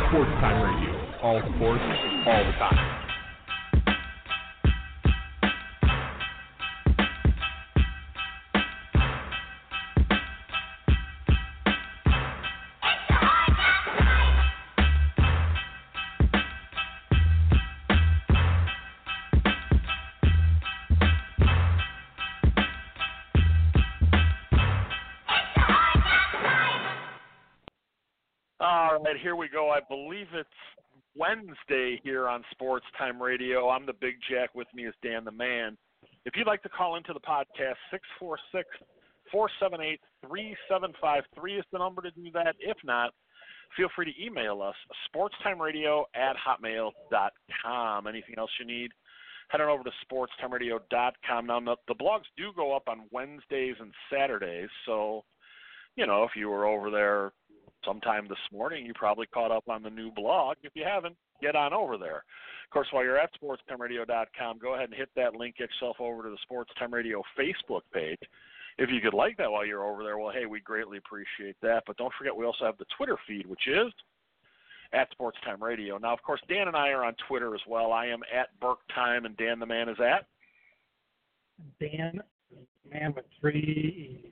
Sports Time Radio. All sports, all the time. All right, here we go. I believe it's Wednesday here on Sports Time Radio. I'm the Big Jack. With me is Dan the Man. If you'd like to call into the podcast, 646-478-3753 is the number to do that. If not, feel free to email us, sportstimeradio@hotmail.com. Anything else you need, head on over to sportstimeradio.com. Now, the blogs do go up on Wednesdays and Saturdays, so, if you were over there sometime this morning, you probably caught up on the new blog. If you haven't, get on over there. Of course, while you're at sportstimeradio.com, go ahead and hit that link, get yourself over to the Sports Time Radio Facebook page. If you could like that while you're over there, well, hey, we greatly appreciate that. But don't forget, we also have the Twitter feed, which is at Sports Time Radio. Now, of course, Dan and I are on Twitter as well. I am at BurkeTime, and Dan the Man is at? Dan, man with 3 E's.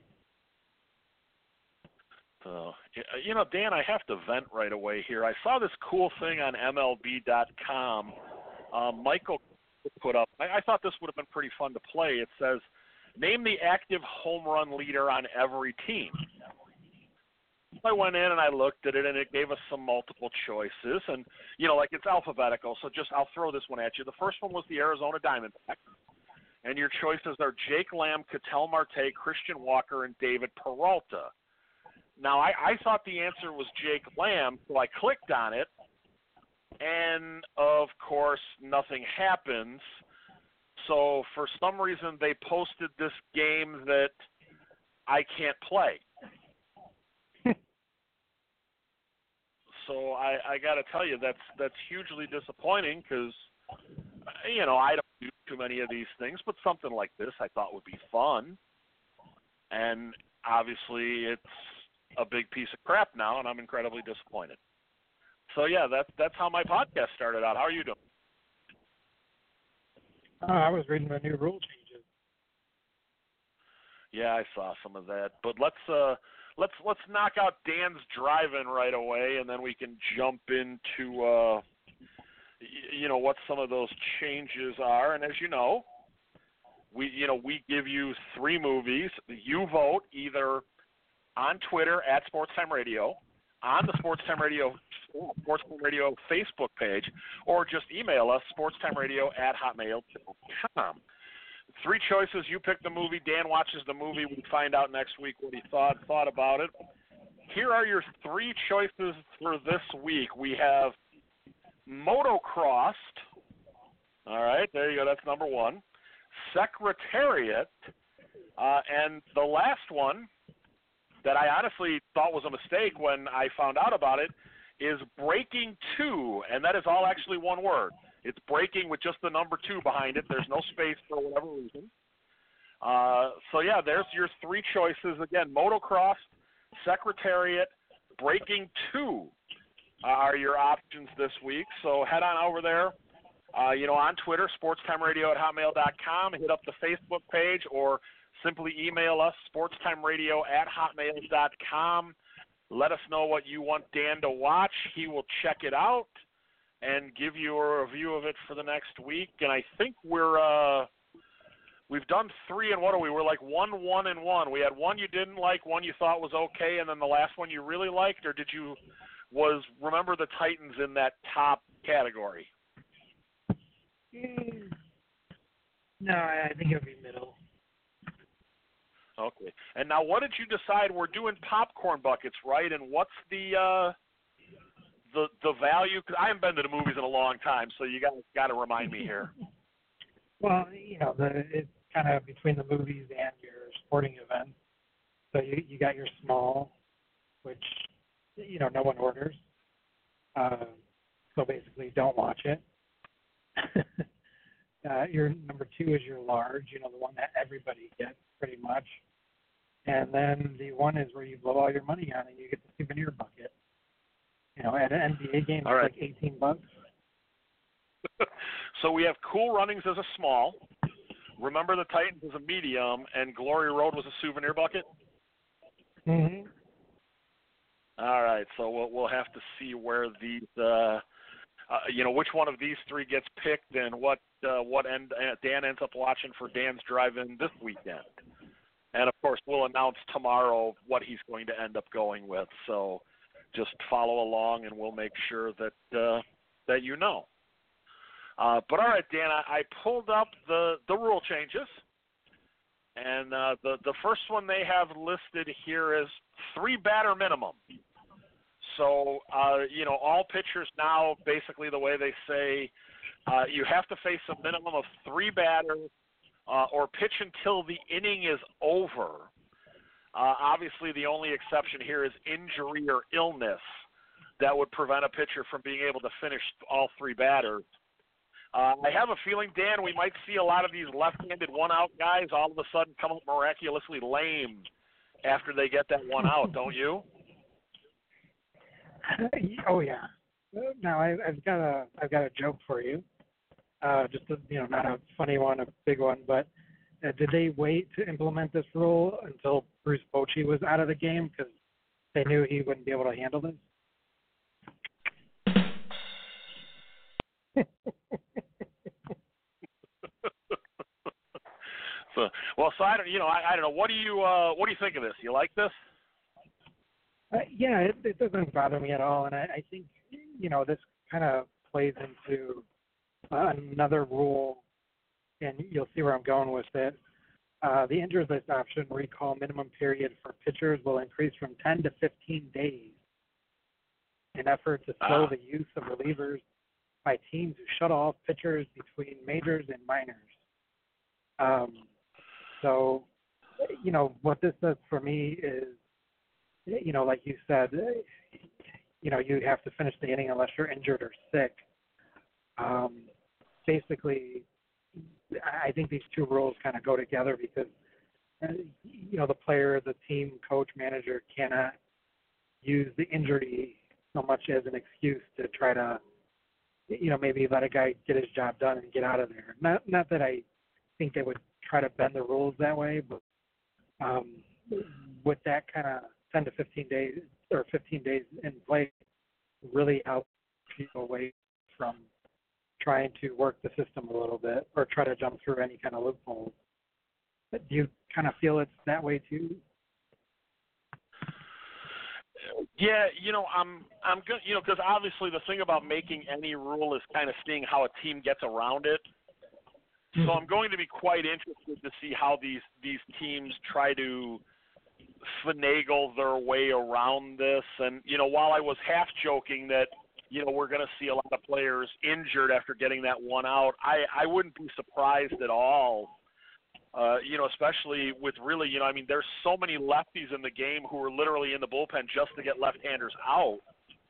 Dan, I have to vent right away here. I saw this cool thing on MLB.com. Michael put up. I thought this would have been pretty fun to play. It says, name the active home run leader on every team. I went in and I looked at it, and it gave us some multiple choices. And, it's alphabetical, so I'll throw this one at you. The first one was the Arizona Diamondbacks. And your choices are Jake Lamb, Ketel Marte, Christian Walker, and David Peralta. Now, I thought the answer was Jake Lamb, so I clicked on it, and, of course, nothing happens. So, for some reason, they posted this game that I can't play. So, I got to tell you, that's hugely disappointing because, I don't do too many of these things, but something like this I thought would be fun. And, obviously, it's a big piece of crap now, and I'm incredibly disappointed. So, yeah, that's how my podcast started out. How are you doing? I was reading the new rule changes. Yeah, I saw some of that. But let's knock out Dan's driving right away, and then we can jump into what some of those changes are. And as you know, we give you 3 movies. You vote either on Twitter at Sports Time Radio, on the Sports Time Radio Facebook page, or just email us, sportstimeradio@hotmail.com. 3 choices. You pick the movie. Dan watches the movie. We find out next week what he thought about it. Here are your 3 choices for this week. We have Motocrossed. All right, there you go. That's number 1. Secretariat. And the last one that I honestly thought was a mistake when I found out about it is Breaking 2, and that is all actually one word. It's Breaking with just the number 2 behind it. There's no space for whatever reason. There's your 3 choices. Again, Motocross, Secretariat, Breaking 2 are your options this week. So head on over there, on Twitter, sportstimeradio@hotmail.com. Hit up the Facebook page or simply email us, sportstimeradio@hotmail.com. Let us know what you want Dan to watch. He will check it out and give you a review of it for the next week. And I think we've done 3, and what are we? We're like 1-1-1. We had one you didn't like, one you thought was okay, and then the last one you really liked, or remember the Titans in that top category? No, I think it would be middle. Okay. And now what did you decide? We're doing popcorn buckets, right? And what's the value? Because I haven't been to the movies in a long time, so you got to remind me here. Well, it's kind of between the movies and your sporting events. So you got your small, which, no one orders. So basically don't watch it. Your number 2 is your large, the one that everybody gets pretty much. And then the one is where you blow all your money on and you get the souvenir bucket. at an NBA game, All right. it's like $18. So we have Cool Runnings as a small. Remember the Titans as a medium, and Glory Road was a souvenir bucket. Mm-hmm. All right, so we'll have to see where these, which one of these three gets picked, and what end Dan ends up watching for Dan's drive-in this weekend. And of course, we'll announce tomorrow what he's going to end up going with. So just follow along, and we'll make sure that you know. But all right, Dan, I pulled up the rule changes, and the first one they have listed here is 3-batter minimum. So all pitchers now, basically the way they say, you have to face a minimum of 3 batters or pitch until the inning is over. Obviously, the only exception here is injury or illness that would prevent a pitcher from being able to finish all 3 batters. I have a feeling, Dan, we might see a lot of these left-handed one-out guys all of a sudden come up miraculously lame after they get that one out, don't you? Oh yeah. Now I've got a joke for you. Just not a funny one, a big one, but did they wait to implement this rule until Bruce Bochy was out of the game because they knew he wouldn't be able to handle this? So I don't know. What do you think of this? You like this? Yeah, it doesn't bother me at all, and I think this kind of plays into another rule, and you'll see where I'm going with it. The injured list option recall minimum period for pitchers will increase from 10 to 15 days in effort to slow the use of relievers by teams who shut off pitchers between majors and minors. So, what this does for me is, like you said, you have to finish the inning unless you're injured or sick. Basically, I think these two rules kind of go together because, the player, the team, coach, manager cannot use the injury so much as an excuse to try to, maybe let a guy get his job done and get out of there. Not that I think they would try to bend the rules that way, but with that kind of 10 to 15 days or 15 days in place really helps people away from trying to work the system a little bit or try to jump through any kind of loopholes. But do you kind of feel it's that way too? Yeah, I'm good, because obviously the thing about making any rule is kind of seeing how a team gets around it. So I'm going to be quite interested to see how these teams try to finagle their way around this. And, while I was half joking that, we're going to see a lot of players injured after getting that one out, I wouldn't be surprised at all, especially with really, there's so many lefties in the game who are literally in the bullpen just to get left-handers out.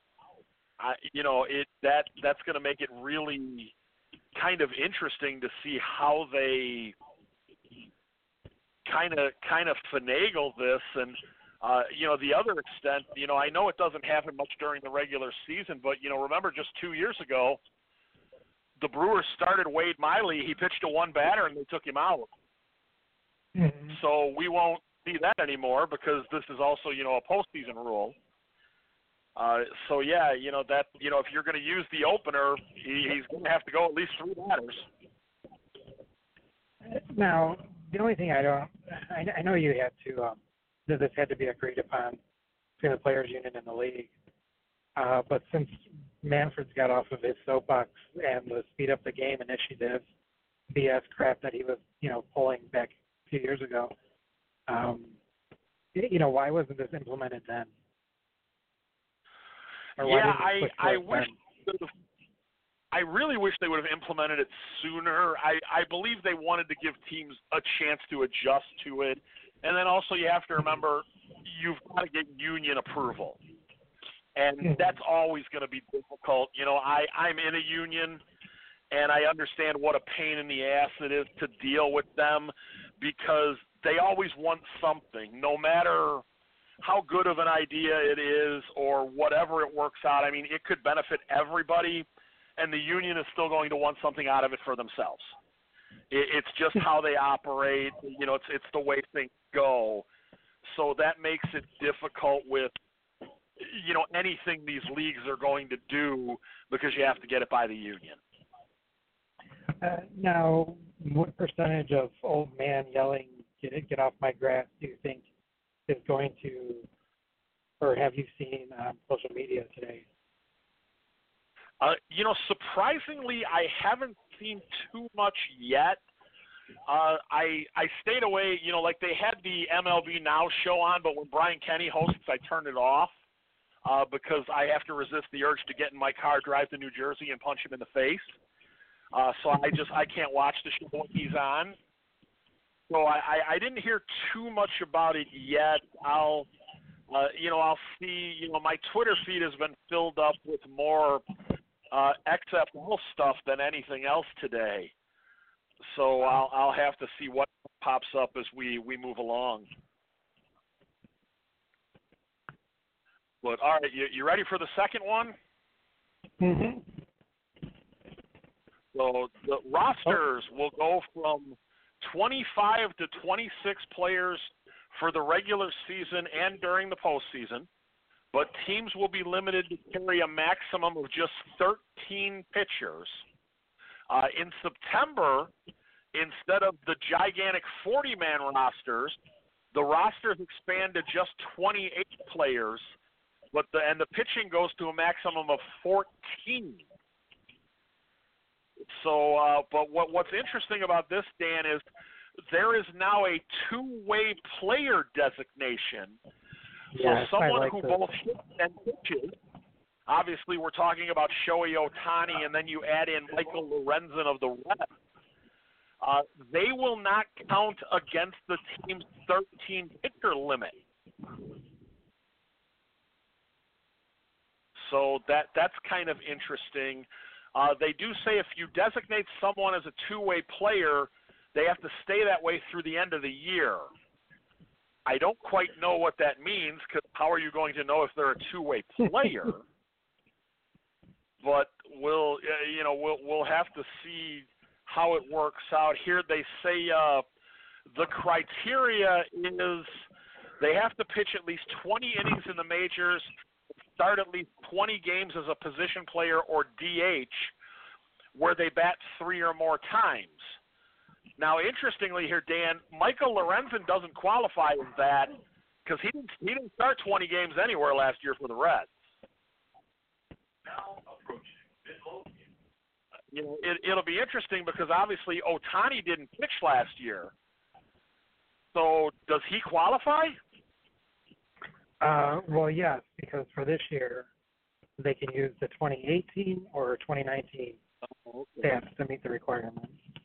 That's going to make it really kind of interesting to see how they kind of finagle this. And the other extent, I know it doesn't happen much during the regular season, but remember just 2 years ago the Brewers started Wade Miley. He pitched to one batter and they took him out. Mm-hmm. So we won't see that anymore because this is also a postseason rule. So yeah, that if you're going to use the opener, he's going to have to go at least 3 batters. Now, the only thing I know you had to that this had to be agreed upon between the players' union and the league. But since Manfred's got off of his soapbox and the speed up the game initiative, BS crap that he was pulling back a few years ago, why wasn't this implemented then? Yeah, I really wish they would have implemented it sooner. I believe they wanted to give teams a chance to adjust to it. And then also you have to remember you've got to get union approval. And that's always going to be difficult. I'm in a union, and I understand what a pain in the ass it is to deal with them because they always want something. No matter how good of an idea it is or whatever it works out. I mean, it could benefit everybody, and the union is still going to want something out of it for themselves. It's just how they operate. It's the way things go. So that makes it difficult with, anything these leagues are going to do because you have to get it by the union. Now, what percentage of old man yelling, get off my grass, do you think is going to, or have you seen on social media today? Surprisingly, I haven't seen too much yet. I stayed away, like they had the MLB Now show on, but when Brian Kenny hosts, I turned it off because I have to resist the urge to get in my car, drive to New Jersey, and punch him in the face. So I can't watch the show when he's on. So I didn't hear too much about it yet. I'll see. My Twitter feed has been filled up with more XFL stuff than anything else today. So I'll have to see what pops up as we move along. But all right, you ready for the second one? Mm-hmm. So the rosters will go from 25 to 26 players for the regular season and during the postseason, but teams will be limited to carry a maximum of just 13 pitchers. In September, instead of the gigantic 40-man rosters, the rosters expand to just 28 players, but the pitching goes to a maximum of 14. So, but what's interesting about this, Dan, is there is now a two-way player designation. Yes, so someone like who this. both hits and pitches. Obviously, we're talking about Shohei Ohtani, and then you add in Michael Lorenzen of the Reds. They will not count against the team's 13-pitcher limit. So that's kind of interesting. They do say if you designate someone as a two-way player, they have to stay that way through the end of the year. I don't quite know what that means, because how are you going to know if they're a two-way player? But we'll have to see how it works out. Here they say the criteria is they have to pitch at least 20 innings in the majors, start at least 20 games as a position player or DH, where they bat 3 or more times. Now, interestingly here, Dan, Michael Lorenzen doesn't qualify as that because he didn't start 20 games anywhere last year for the Reds. It'll be interesting because obviously Ohtani didn't pitch last year. So does he qualify? Well, yes, because for this year, they can use the 2018 or 2019 stats to meet the requirements.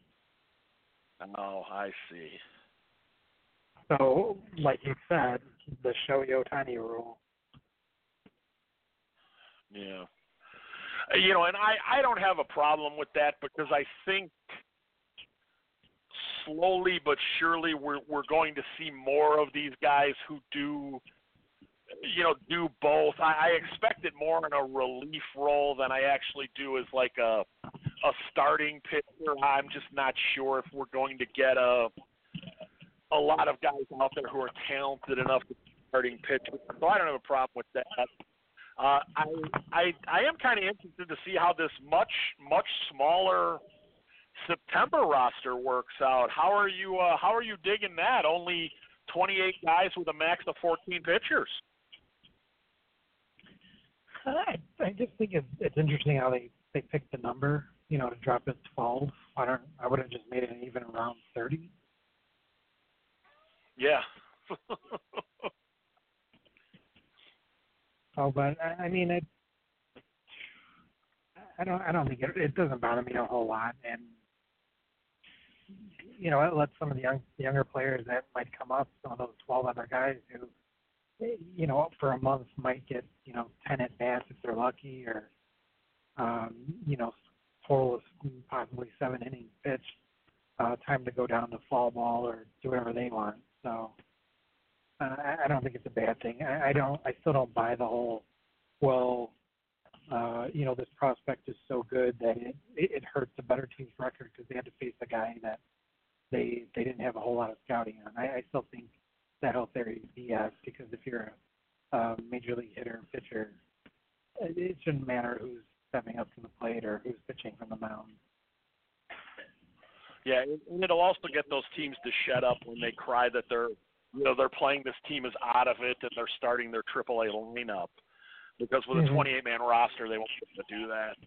Oh, I see. So, like you said, the Shohei Ohtani rule. Yeah. And I don't have a problem with that because I think slowly but surely we're going to see more of these guys who do both. I expect it more in a relief role than I actually do as like a starting pitcher. I'm just not sure if we're going to get a lot of guys out there who are talented enough to be starting pitchers. So I don't have a problem with that. I am kind of interested to see how this much smaller September roster works out. How are you digging that? Only 28 guys with a max of 14 pitchers. I just think it's interesting how they picked the number, to drop it 12. I would have just made it even around 30. Yeah. But I mean, I don't think it doesn't bother me a whole lot, and it lets some of the younger players that might come up, some of those 12 other guys who, for a month might get 10 at bats if they're lucky, or total of possibly 7 innings pitched, time to go down to fall ball or do whatever they want. So I don't think it's a bad thing. I still don't buy the whole, well, this prospect is so good that it hurts the better team's record because they had to face a guy that they didn't have a whole lot of scouting on. I still think that whole theory is BS because if you're a major league hitter, pitcher, it shouldn't matter who's stepping up to the plate or who's pitching from the mound. Yeah, and it'll also get those teams to shut up when they cry that they're playing this team is out of it and they're starting their AAA lineup. Because with a 28-man roster, they won't be able to do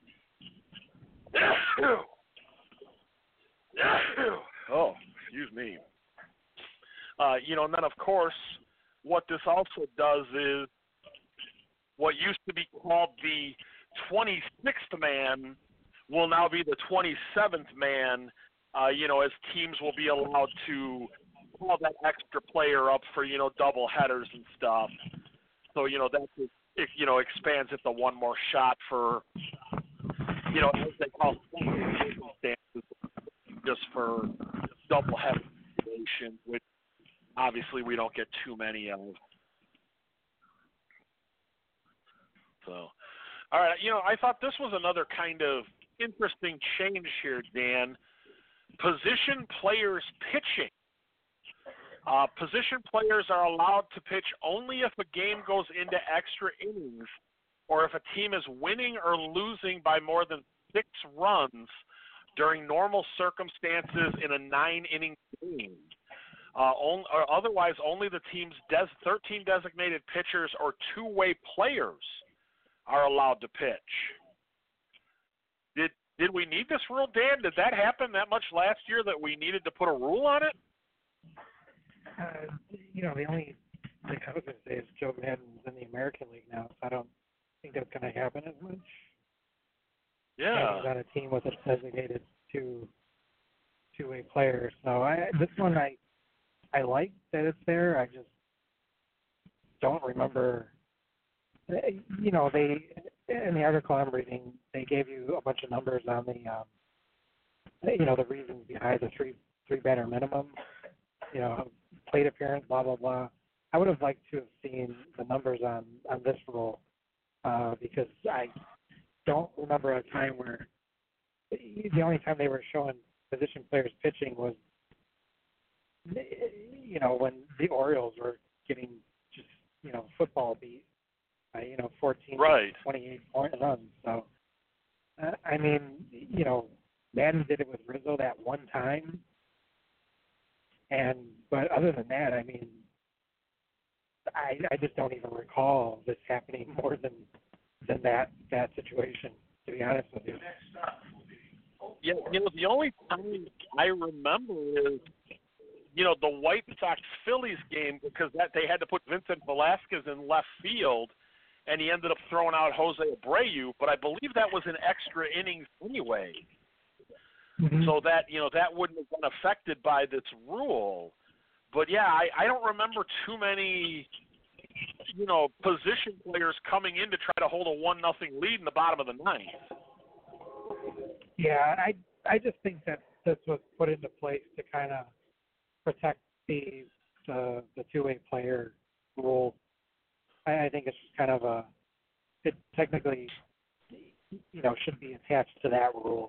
that. Oh, excuse me. And then, of course, what this also does is what used to be called the 26th man will now be the 27th man, as teams will be allowed to call that extra player up for, double headers and stuff. So, that expands it to one more shot for, as they call circumstances, just for double header situations, which obviously we don't get too many of. So, all right, I thought this was another kind of interesting change here, Dan. Position players pitching. Position players are allowed to pitch only if a game goes into extra innings or if a team is winning or losing by more than 6 runs during normal circumstances in a 9-inning game. Otherwise, only the team's 13 designated pitchers or two-way players are allowed to pitch. Did we need this rule, Dan? Did that happen that much last year that we needed to put a rule on it? The only thing I was going to say is Joe Madden's in the American League now, so I don't think that's going to happen as much. Yeah. He's on a team with a designated two-way player. So this one I like that it's there. I just don't remember. They in the article I'm reading, they gave you a bunch of numbers on the reasons behind the three batter minimum. Plate appearance, blah blah blah. I would have liked to have seen the numbers on this rule because I don't remember a time where the only time they were showing position players pitching was when the Orioles were getting just football beat by 14 right. 28 point runs. So Madden did it with Rizzo that one time. But other than that, I just don't even recall this happening more than that situation, to be honest with you. Yeah, the only time I remember is, the White Sox-Phillies game because they had to put Vincent Velasquez in left field, and he ended up throwing out Jose Abreu, but I believe that was in extra innings anyway. Mm-hmm. So that, that wouldn't have been affected by this rule. But, yeah, I don't remember too many, position players coming in to try to hold a 1-0 lead in the bottom of the ninth. Yeah, I just think that this was put into place to kind of protect the two-way player rule. I think it's just kind of it technically, should be attached to that rule.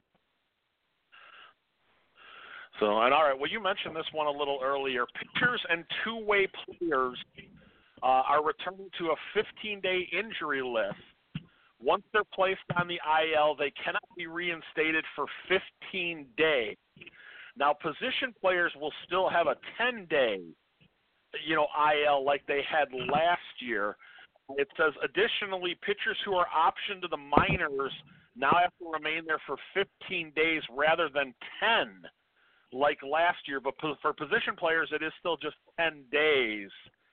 So, and all right, well, you mentioned this one a little earlier. Pitchers and two-way players are returning to a 15-day injury list. Once they're placed on the IL, they cannot be reinstated for 15 days. Now, position players will still have a 10-day, IL like they had last year. It says, additionally, pitchers who are optioned to the minors now have to remain there for 15 days rather than 10 like last year. But for position players, it is still just 10 days.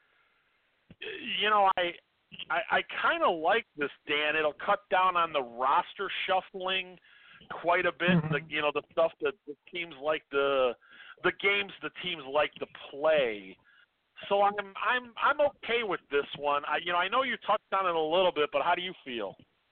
I kind of like this, Dan. It'll cut down on the roster shuffling quite a bit. Mm-hmm. The stuff that the teams like the games the teams like to play. So I'm okay with this one. I know you touched on it a little bit, but how do you feel?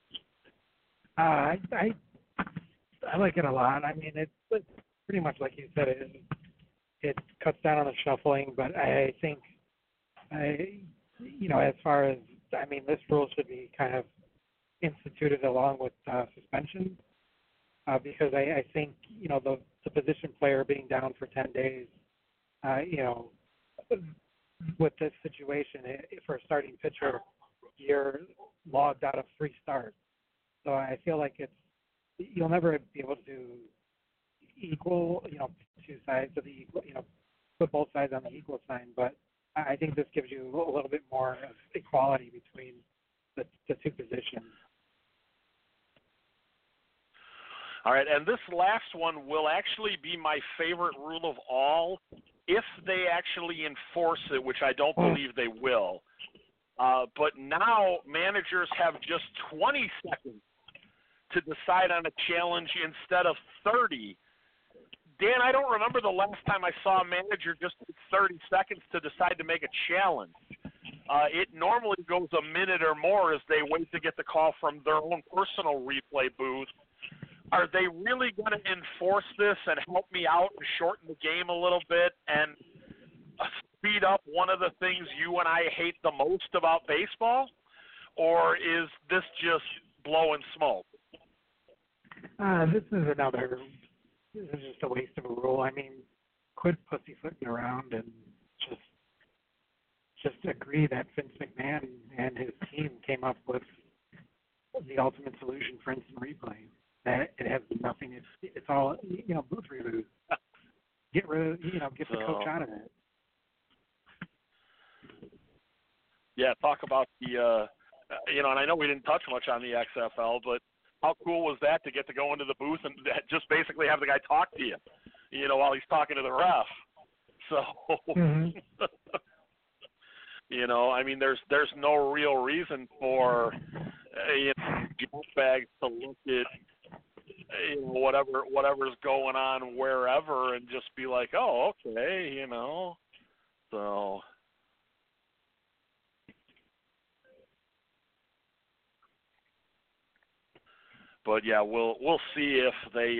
I like it a lot. It's pretty much like you said. It cuts down on the shuffling, but I think As far as, this rule should be kind of instituted along with suspension, because I think, the position player being down for 10 days, with this situation, for a starting pitcher, you're logged out of 3 starts. So I feel like you'll never be able to equal, 2 sides of the equal, put both sides on the equal sign. But I think this gives you a little bit more of equality between the 2 positions. All right, and this last one will actually be my favorite rule of all if they actually enforce it, which I don't believe they will. But now managers have just 20 seconds to decide on a challenge instead of 30. Dan, I don't remember the last time I saw a manager just take 30 seconds to decide to make a challenge. It normally goes a minute or more as they wait to get the call from their own personal replay booth. Are they really going to enforce this and help me out and shorten the game a little bit and speed up one of the things you and I hate the most about baseball? Or is this just blowing smoke? This is just a waste of a rule. Quit pussyfooting around and just agree that Vince McMahon and his team came up with the ultimate solution for instant replay. That it has nothing. It's all booth reboot. Get rid of get the coach out of it. Yeah, talk about the and I know we didn't touch much on the XFL, but how cool was that to get to go into the booth and just basically have the guy talk to you, while he's talking to the ref. So, there's no real reason for bags to look at whatever's going on wherever and just be like, oh, okay, so. But yeah, we'll see if they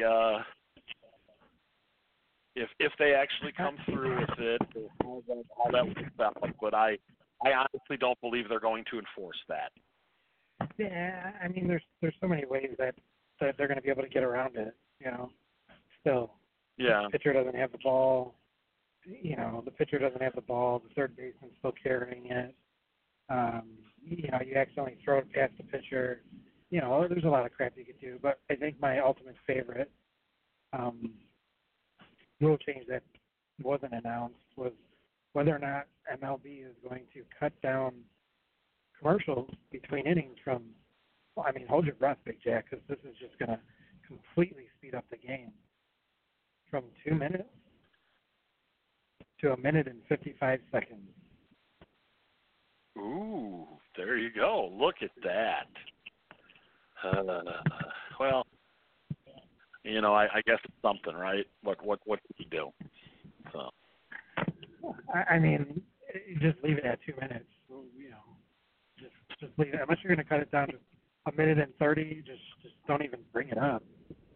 if they actually come through with it, all that works out. But I honestly don't believe they're going to enforce that. Yeah, there's so many ways that they're going to be able to get around it. Still, yeah. The pitcher doesn't have the ball. The pitcher doesn't have the ball. The third baseman's still carrying it. You accidentally throw it past the pitcher. There's a lot of crap you could do, but I think my ultimate favorite rule change that wasn't announced was whether or not MLB is going to cut down commercials between innings from, hold your breath, Big Jack, because this is just going to completely speed up the game from 2 minutes to 1 minute and 55 seconds. Ooh, there you go. Look at that. Well, I guess it's something, right? What can you do? So. Just leave it at 2 minutes. Just leave it. Unless you're going to cut it down to 1 minute and 30, just don't even bring it up.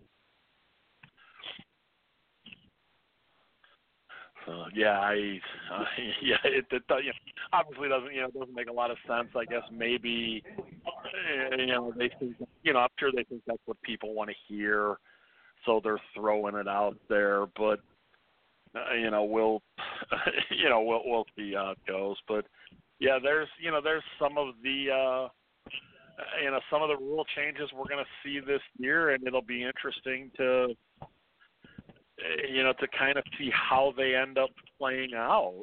It obviously doesn't make a lot of sense. I guess maybe they think I'm sure they think that's what people want to hear, so they're throwing it out there. But we'll we'll see how it goes. But yeah, there's some of the some of the rule changes we're going to see this year, and it'll be interesting to kind of see how they end up playing out,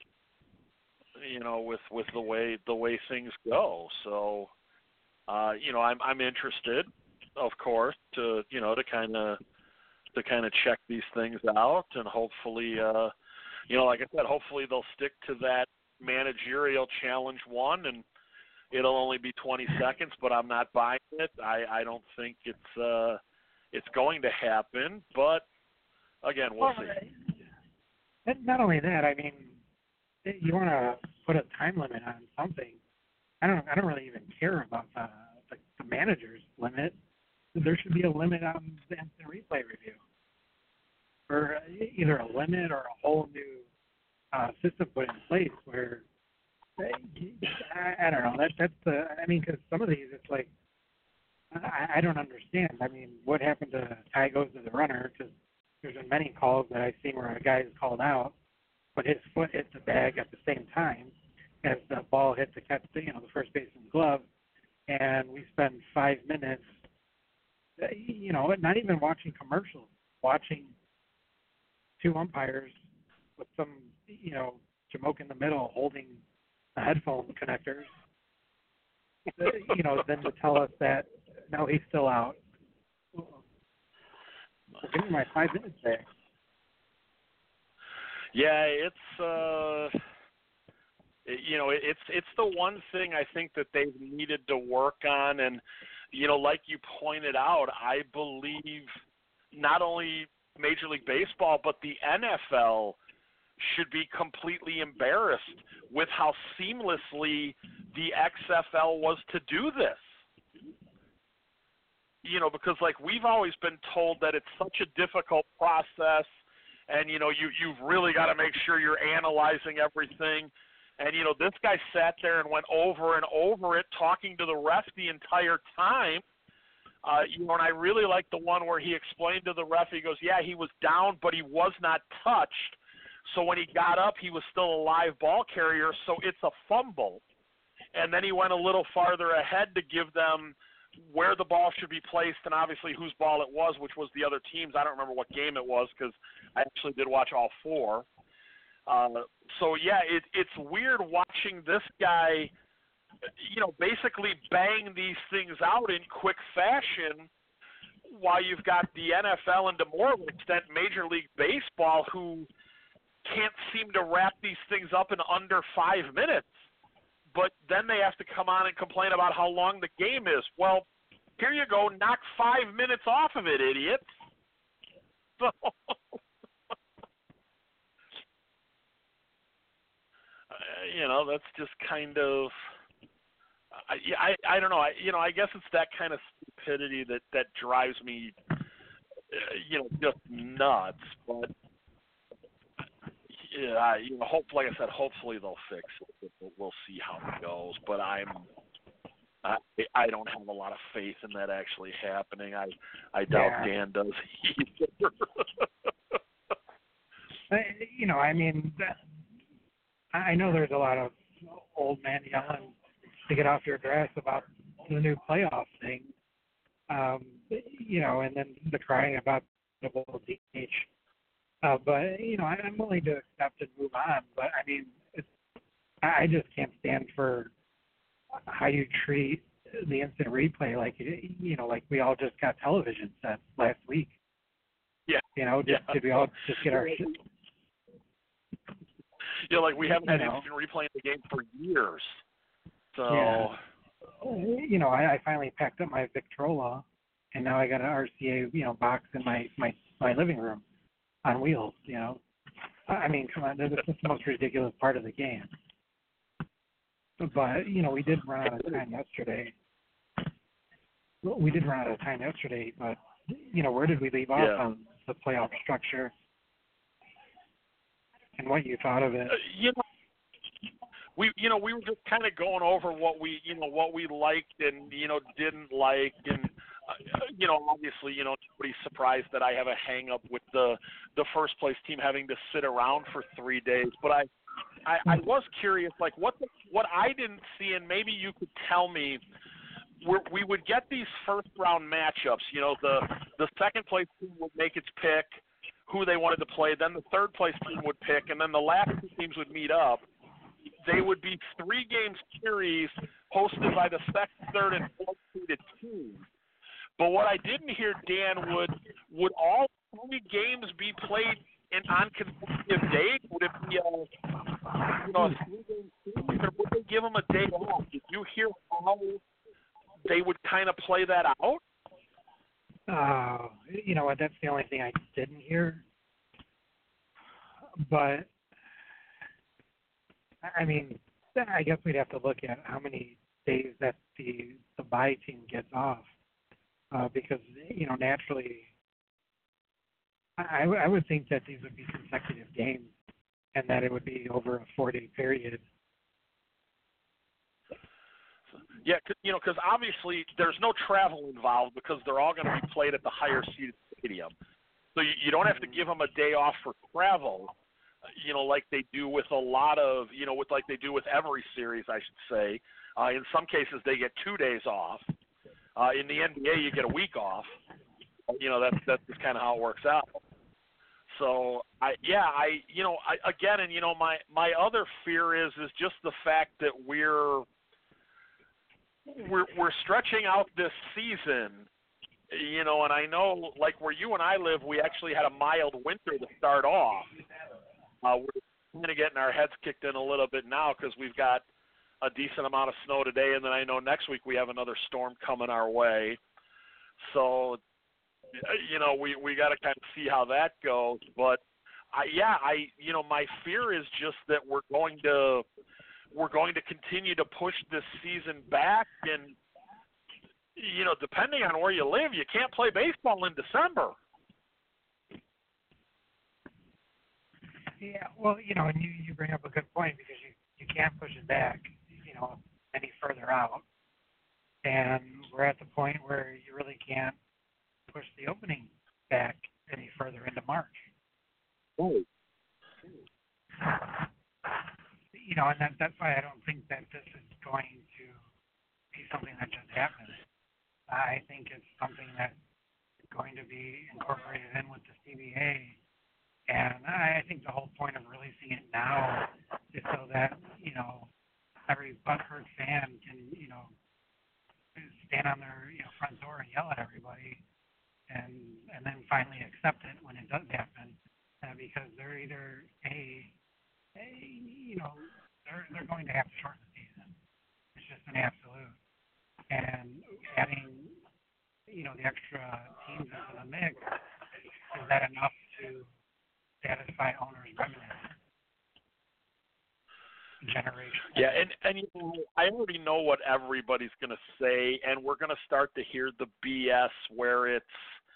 with the way things go. So, I'm interested, of course, to kind of check these things out, and hopefully, like I said, hopefully they'll stick to that managerial challenge one, and it'll only be 20 seconds, but I'm not buying it. I don't think it's going to happen, but again, we'll see. Not only that, you want to put a time limit on something. I don't really even care about the manager's limit. There should be a limit on the instant replay review, or either a limit or a whole new system put in place where I don't know. That's the. I mean, because some of these, it's like I don't understand. I mean, what happened to tie goes to the runner? Because there's been many calls that I've seen where a guy is called out, but his foot hit the bag at the same time as the ball hit the the first baseman's glove, and we spend 5 minutes, not even watching commercials, watching two umpires with some, jamoke in the middle holding the headphone connectors, then to tell us that no, he's still out. Well, give me my 5 minutes there. Yeah, it's the one thing I think that they've needed to work on, and like you pointed out, I believe not only Major League Baseball but the NFL should be completely embarrassed with how seamlessly the XFL was to do this. Because like we've always been told that it's such a difficult process, and you've really got to make sure you're analyzing everything. And this guy sat there and went over and over it, talking to the ref the entire time. And I really like the one where he explained to the ref, he goes, yeah, he was down, but he was not touched. So when he got up, he was still a live ball carrier, so it's a fumble. And then he went a little farther ahead to give them where the ball should be placed and obviously whose ball it was, which was the other team's. I don't remember what game it was because I actually did watch all four. So, yeah, it's weird watching this guy, basically bang these things out in quick fashion while you've got the NFL and to more of an extent Major League Baseball who can't seem to wrap these things up in under 5 minutes. But then they have to come on and complain about how long the game is. Well, here you go, knock 5 minutes off of it, idiots. So, that's just kind of, I don't know. I guess it's that kind of stupidity that drives me, just nuts. But yeah, like I said, hopefully they'll fix it. We'll see how it goes. But I don't have a lot of faith in that actually happening. I doubt Dan does either. I know there's a lot of old men yelling to get off your grass about the new playoff thing, and then the crying about the DH. But I'm willing to accept and move on. But I just can't stand for how you treat the instant replay, like like we all just got television sets last week. Yeah. Did we all just get our shit? Like we haven't had instant replay in the game for years. So. Yeah. I finally packed up my Victrola, and now I got an RCA, box in my living room on wheels. Come on, this is the most ridiculous part of the game. But we did run out of time yesterday. But where did we leave off on the playoff structure and what you thought of it? We were just kind of going over what we liked and didn't like, and obviously nobody's surprised that I have a hang up with the first place team having to sit around for 3 days. But I was curious, like what I didn't see, and maybe you could tell me. We would get these first round matchups. The second place team would make its pick who they wanted to play. Then the third place team would pick, and then the last two teams would meet up. They would be 3-game series hosted by the second, third, and fourth seeded teams. But what I didn't hear, Dan, would all 3 games be played on consecutive days? Would it be a 3-game series, or would they give them a day off? Did you hear how they would kind of play that out? You know what? That's the only thing I didn't hear. But I guess we'd have to look at how many days that the bye team gets off, because naturally, I would think that these would be consecutive games, and that it would be over a 4-day period. Yeah, because obviously there's no travel involved because they're all going to be played at the higher seated stadium. So you don't have to give them a day off for travel, like they do with a lot of, like they do with every series, I should say. In some cases, they get 2 days off. In the NBA, you get a week off. That's just kind of how it works out. So my other fear is just the fact that we're stretching out this season, and I know, like where you and I live, we actually had a mild winter to start off. We're kind of getting our heads kicked in a little bit now because we've got a decent amount of snow today, and then I know next week we have another storm coming our way. So, we got to kind of see how that goes. But my fear is just that we're going to continue to push this season back, and depending on where you live, you can't play baseball in December. Yeah, well, and you bring up a good point because you can't push it back, any further out, and we're at the point where you really can't push the opening back any further into March. Oh. And that's why I don't think that this is going to be something that just happens. I think it's something that's going to be incorporated in with the CBA. And I think the whole point of releasing it now is so that, every butthurt fan can, stand on their front door and yell at everybody and then finally accept it when it does happen. Because they're either they're going to have to shorten the season. It's just an absolute. And adding, the extra teams into the mix, is that enough to satisfy owners' revenue generation? Yeah, and I already know what everybody's going to say, and we're going to start to hear the BS where it's,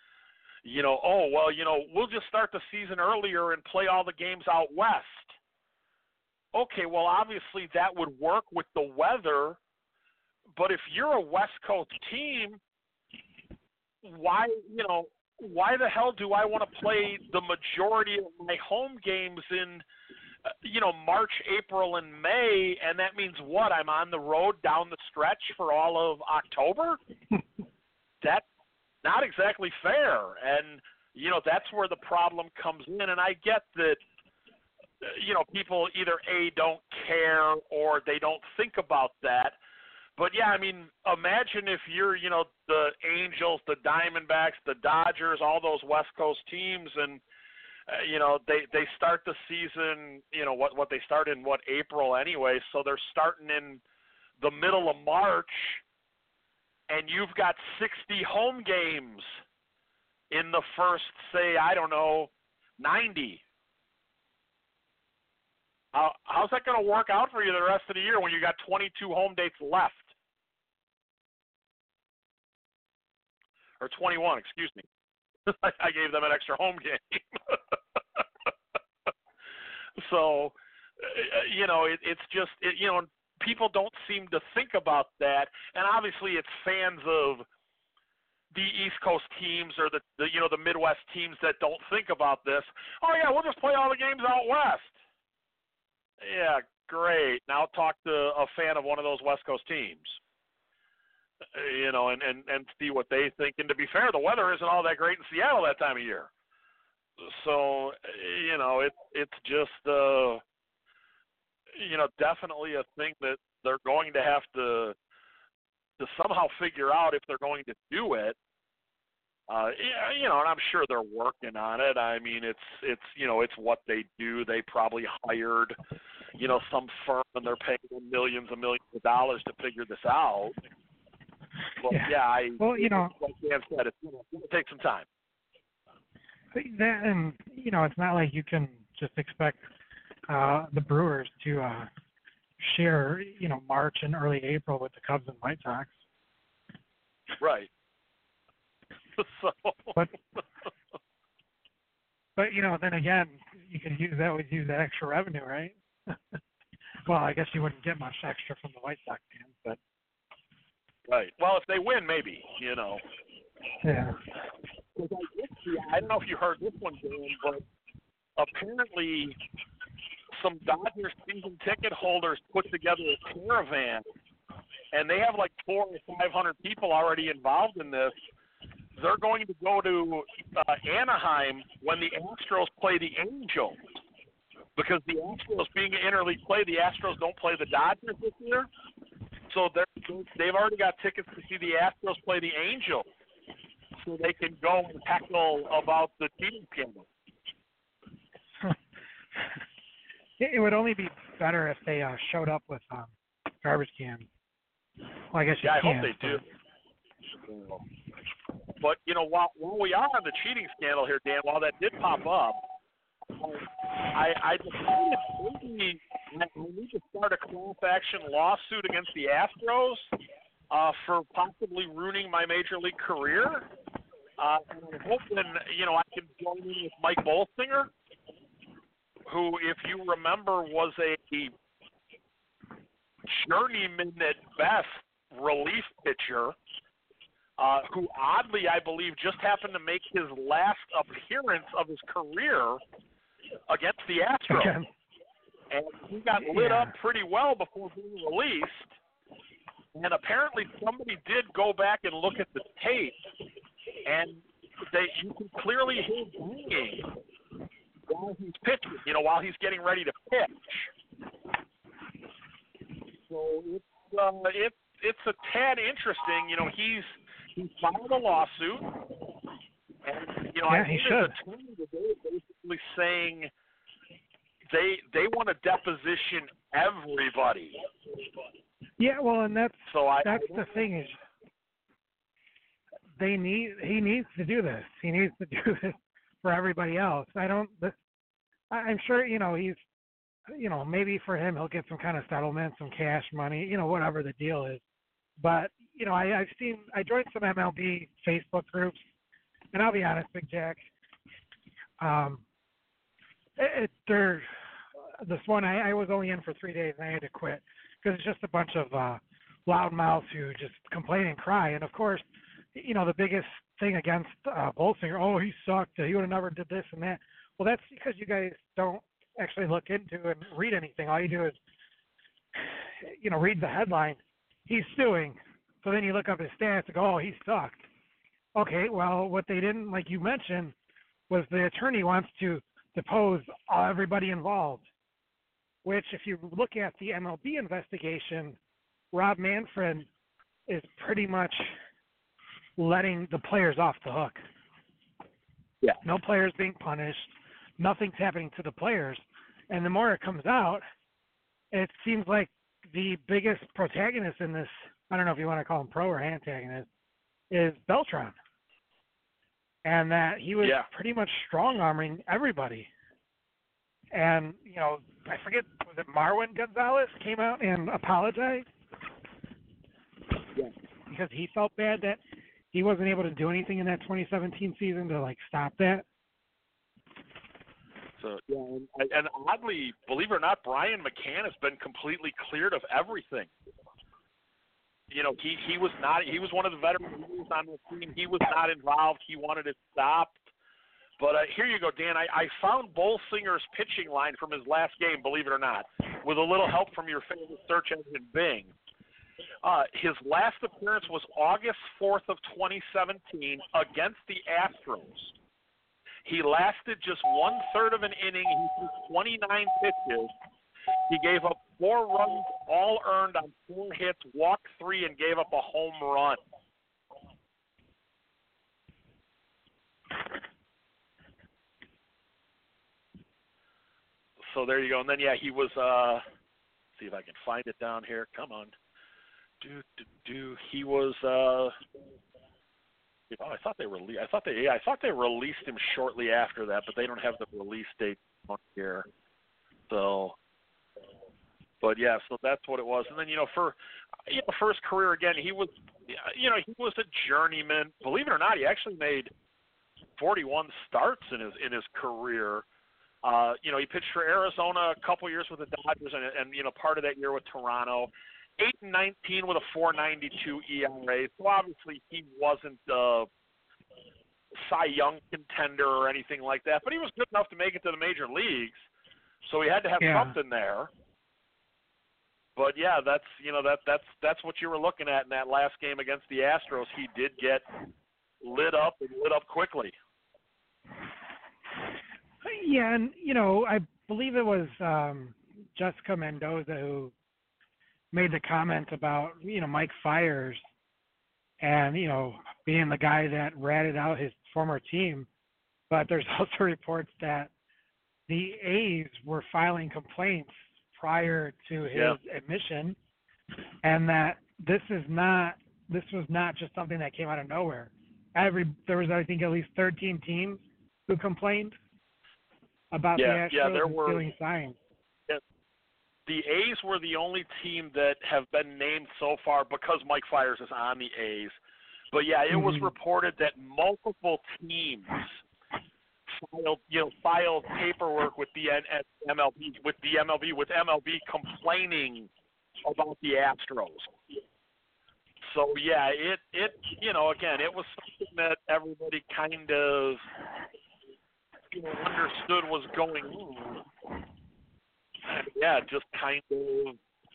we'll just start the season earlier and play all the games out west. Okay, well, obviously that would work with the weather, but if you're a West Coast team, why the hell do I want to play the majority of my home games in, March, April, and May, and that means what? I'm on the road down the stretch for all of October? That's not exactly fair, and, that's where the problem comes in, and I get that, people either A, don't care or they don't think about that. But, yeah, I mean, imagine if you're, the Angels, the Diamondbacks, the Dodgers, all those West Coast teams, and, they start the season, what they start in, April anyway, so they're starting in the middle of March, and you've got 60 home games in the first, say, 90. How's that going to work out for you the rest of the year when you got 22 home dates left? Or 21, excuse me. I gave them an extra home game. So, it's just, people don't seem to think about that. And obviously it's fans of the East Coast teams or the Midwest teams that don't think about this. Oh, yeah, we'll just play all the games out west. Yeah, great. Now talk to a fan of one of those West Coast teams, and see what they think. And to be fair, the weather isn't all that great in Seattle that time of year. So, it's just, definitely a thing that they're going to have to somehow figure out if they're going to do it. And I'm sure they're working on it. I mean, it's what they do. They probably hired, some firm, and they're paying them millions and millions of dollars to figure this out. But like Dan said, it's going to take some time. That, and it's not like you can just expect the Brewers to share, March and early April with the Cubs and White Sox. Right. So. But then again, you can use that extra revenue, right? Well, I guess you wouldn't get much extra from the White Sox fans, but Right. Well, if they win, maybe, you know. Yeah. I don't know if you heard this one, Dan, but apparently some Dodgers season ticket holders put together a caravan, and they have like 400 or 500 people already involved in this. They're going to go to Anaheim when the Astros play the Angels, because the Astros, being an interleague play, the Astros don't play the Dodgers this year. So they've already got tickets to see the Astros play the Angels, so they can go and heckle about the cheating scandal. It would only be better if they showed up with garbage cans. Well, I guess you I can. hope they do. But, you know, while we are on the cheating scandal here, Dan, while that did pop up, I decided maybe I need to start a class action lawsuit against the Astros for possibly ruining my major league career. And I'm hoping, you know, I can join in with Mike Bolsinger, who, if you remember, was a journeyman at best relief pitcher, who oddly, I believe, just happened to make his last appearance of his career against the Astros. Okay. And he got lit up pretty well before being released. And apparently somebody did go back and look at the tape, and you can clearly hear banging while he's pitching, you know, while he's getting ready to pitch. So it's a tad interesting. You know, he's filed a lawsuit, and you know, I think his attorney today is basically saying they want to deposition everybody. Yeah, well, and that's the thing is, he needs to do this. He needs to do this for everybody else. I'm sure, you know, he's, you know, maybe for him he'll get some kind of settlement, some cash money, you know, whatever the deal is. But, you know, I joined some MLB Facebook groups, and I'll be honest, Big Jack, this one, I was only in for 3 days and I had to quit because it's just a bunch of loudmouths who just complain and cry. And of course, you know, the biggest thing against Bolsinger, oh, he sucked, he would have never did this and that. Well, that's because you guys don't actually look into and read anything. All you do is, you know, read the headline, he's suing. So then you look up his stats and go, oh, he sucked. Okay, well, what they didn't, like you mentioned, was the attorney wants to depose everybody involved, which if you look at the MLB investigation, Rob Manfred is pretty much letting the players off the hook. Yeah. No players being punished. Nothing's happening to the players. And the more it comes out, it seems like the biggest protagonist in this, I don't know if you want to call him pro or antagonist, is Beltran. And that he was pretty much strong-arming everybody. And, you know, I forget, was it Marwin Gonzalez came out and apologized? Yeah. Because he felt bad that he wasn't able to do anything in that 2017 season to, like, stop that. So, and oddly, believe it or not, Brian McCann has been completely cleared of everything. You know, he was one of the veteran leaders on the team. He was not involved. He wanted it stopped. But here you go, Dan. I found Bolsinger's pitching line from his last game, believe it or not, with a little help from your favorite search engine, Bing. His last appearance was August 4th of 2017 against the Astros. He lasted just 1/3 of an inning. He threw 29 pitches. He gave up 4 runs, all earned on 4 hits, walked 3, and gave up a home run. So there you go. And then, he was, see if I can find it down here. Come on. He was, I thought they released him shortly after that, but they don't have the release date on here. So, but so that's what it was. And then, for his career again, he was a journeyman. Believe it or not, he actually made 41 starts in his career. He pitched for Arizona a couple years with the Dodgers, and part of that year with Toronto. 8-19 with a 4.92 ERA. So obviously he wasn't a Cy Young contender or anything like that, but he was good enough to make it to the major leagues. So he had to have something there. But yeah, that's what you were looking at in that last game against the Astros. He did get lit up quickly. Yeah, and I believe it was Jessica Mendoza who made the comment about Mike Fiers and being the guy that ratted out his former team. But there's also reports that the A's were filing complaints prior to his admission, and that this was not just something that came out of nowhere. There was, I think, at least 13 teams who complained about the Astros stealing signs. The A's were the only team that have been named so far because Mike Fiers is on the A's. But yeah, it was reported that multiple teams filed paperwork with the MLB, with MLB complaining about the Astros. So yeah, it again, it was something that everybody kind of understood was going on. Yeah, just kind of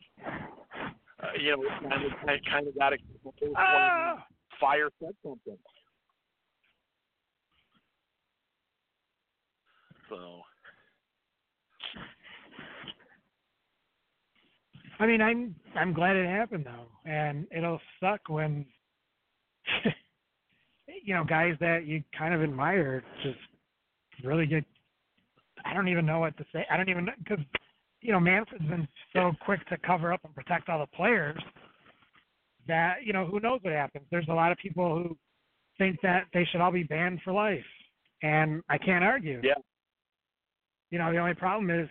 kind of got exposed when Fire said something. So, I mean, I'm glad it happened though, and it'll suck when guys that you kind of admire just really get. I don't even know what to say. I don't even know because Manfred's been so quick to cover up and protect all the players that who knows what happens. There's a lot of people who think that they should all be banned for life, and I can't argue. Yeah. The only problem is,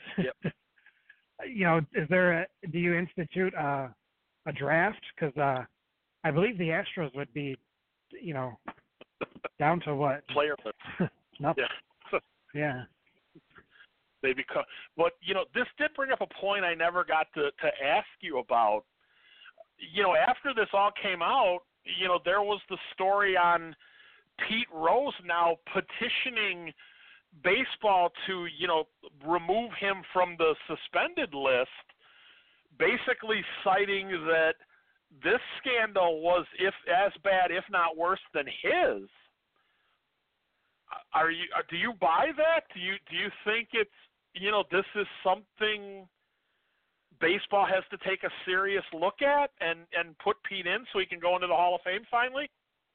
do you institute a draft? Because I believe the Astros would be, down to what? Player. Nothing. Yeah. Yeah. They become, but this did bring up a point I never got to ask you about. After this all came out, there was the story on Pete Rose now petitioning baseball to remove him from the suspended list, basically citing that this scandal was as bad, if not worse, than his. Do you buy that? Do you think it's this is something baseball has to take a serious look at and put Pete in so he can go into the Hall of Fame finally?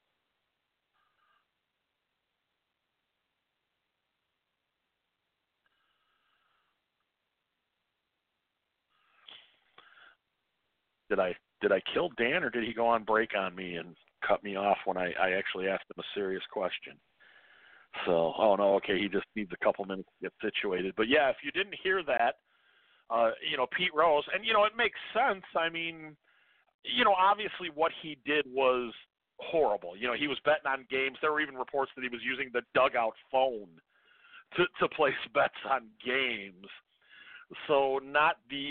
Did I kill Dan, or did he go on break on me and cut me off when I actually asked him a serious question? So, okay, he just needs a couple minutes to get situated. But yeah, if you didn't hear that, Pete Rose, and it makes sense. I mean, obviously what he did was horrible. He was betting on games. There were even reports that he was using the dugout phone to place bets on games. So not the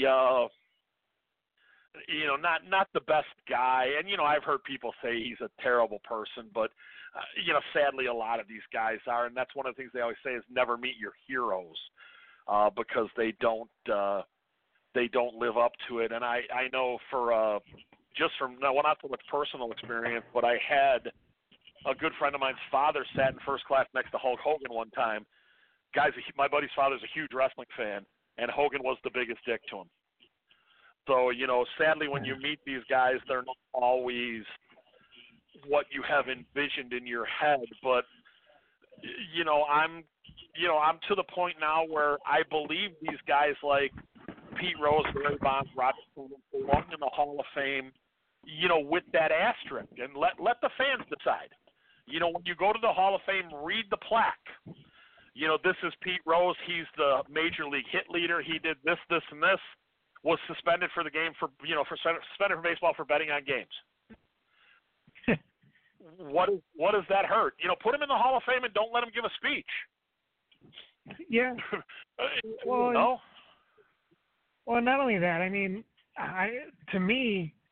not the best guy. And I've heard people say he's a terrible person, but sadly a lot of these guys are, and that's one of the things they always say is never meet your heroes, because they don't live up to it. And I know for just from not so much personal experience, but I had a good friend of mine's father sat in first class next to Hulk Hogan one time. Guys, my buddy's father's a huge wrestling fan, and Hogan was the biggest dick to him. So, sadly, when you meet these guys, they're not always what you have envisioned in your head. But, I'm to the point now where I believe these guys like Pete Rose, Barry Bonds, Roger Clemens belong in the Hall of Fame, with that asterisk. And let the fans decide. When you go to the Hall of Fame, read the plaque. This is Pete Rose. He's the major league hit leader. He did this, this, and this. Was suspended for the game suspended from baseball for betting on games. What does that hurt? Put him in the Hall of Fame and don't let him give a speech. Yeah. Well, no. Well, not only that. I mean, to me,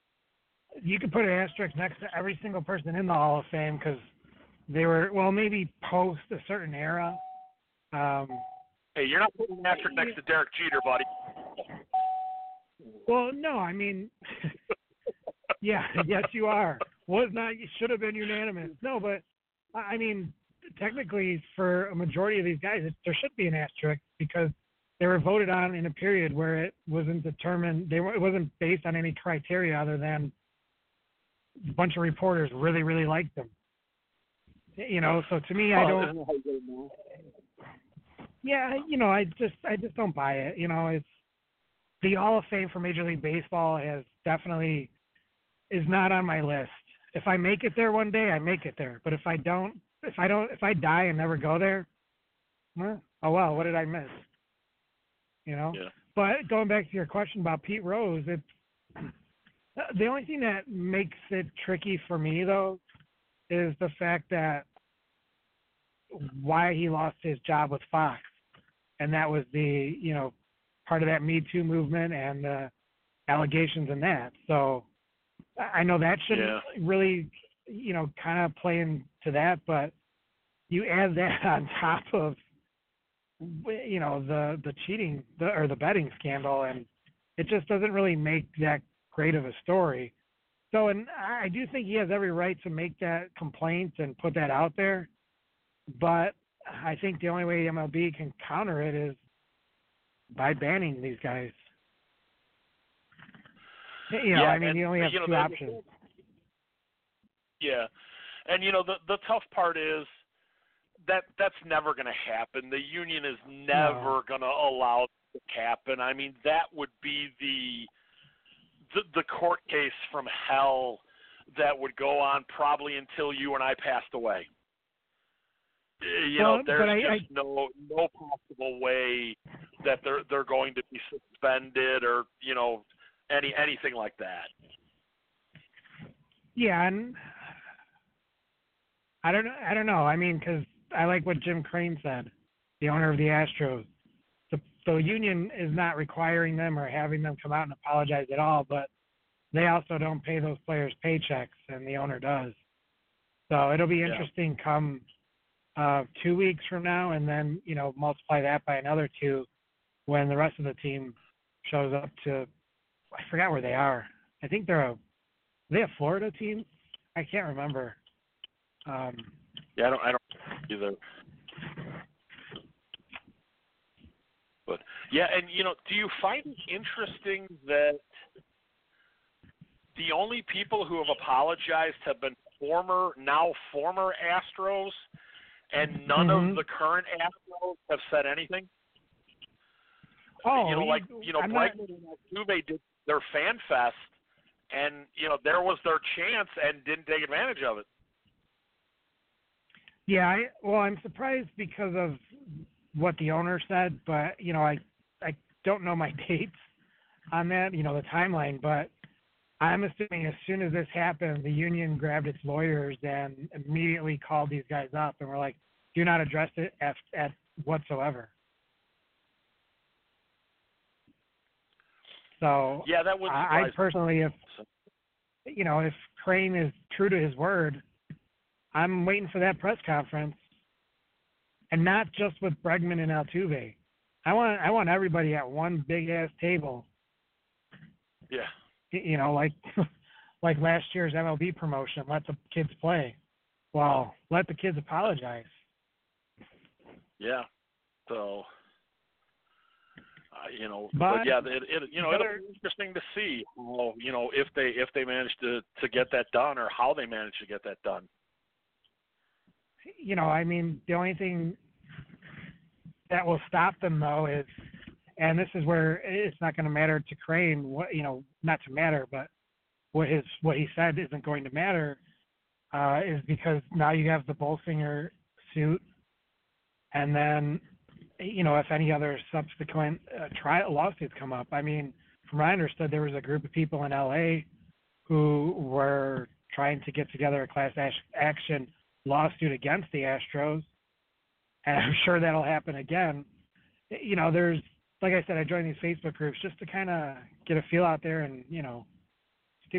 you could put an asterisk next to every single person in the Hall of Fame because they were, well, maybe post a certain era. Hey, you're not putting an asterisk next to Derek Jeter, buddy. Well, no, I mean, yeah, yes, you are. Should have been unanimous. No, but I mean, technically, for a majority of these guys, there should be an asterisk because they were voted on in a period where it wasn't determined. It wasn't based on any criteria other than a bunch of reporters really, really liked them. You know, so to me, I don't. Yeah, you know, I just don't buy it. You know, it's the Hall of Fame for Major League Baseball is not on my list. If I make it there one day, I make it there. But if I die and never go there, oh well, what did I miss? You know. Yeah. But going back to your question about Pete Rose, it's the only thing that makes it tricky for me though is the fact that why he lost his job with Fox, and that was the part of that Me Too movement and the allegations in that. So I know that shouldn't really, kind of play into that, but you add that on top of, the cheating or the betting scandal, and it just doesn't really make that great of a story. So, and I do think he has every right to make that complaint and put that out there, but I think the only way MLB can counter it is by banning these guys. You only have two options. Yeah, and the tough part is that's never going to happen. The union is never going to allow it to happen. I mean, that would be the court case from hell that would go on probably until you and I passed away. There's no possible way that they're going to be suspended or anything like that. Yeah, and I don't know. I mean, because I like what Jim Crane said, the owner of the Astros. The union is not requiring them or having them come out and apologize at all, but they also don't pay those players paychecks, and the owner does. So it'll be interesting come 2 weeks from now, and then multiply that by another 2 when the rest of the team shows up to. I forgot where they are. I think are they a Florida team? I can't remember. I don't either. But yeah, and do you find it interesting that the only people who have apologized have been former Astros, and none of the current Astros have said anything? Oh, Bregman and Altuve did their fan fest, and there was their chance and didn't take advantage of it. Yeah, I'm surprised because of what the owner said, but I don't know my dates on that, the timeline, but I'm assuming as soon as this happened, the union grabbed its lawyers and immediately called these guys up and were like, do not address it at whatsoever. So yeah, that would. I personally, if Crane is true to his word, I'm waiting for that press conference, and not just with Bregman and Altuve. I want everybody at one big ass table. Yeah. Like last year's MLB promotion. Let the kids play. Well, let the kids apologize. Yeah. So. But yeah, it'll be interesting to see how, if they manage to get that done or how they manage to get that done. The only thing that will stop them though is, and this is where it's not going to matter to Crane, not to matter, but what he said isn't going to matter, is because now you have the Bolsinger suit, and then if any other subsequent trial lawsuits come up. I mean, from what I understood, there was a group of people in L.A. who were trying to get together a class action lawsuit against the Astros, and I'm sure that'll happen again. There's, like I said, I joined these Facebook groups just to kind of get a feel out there, and stupid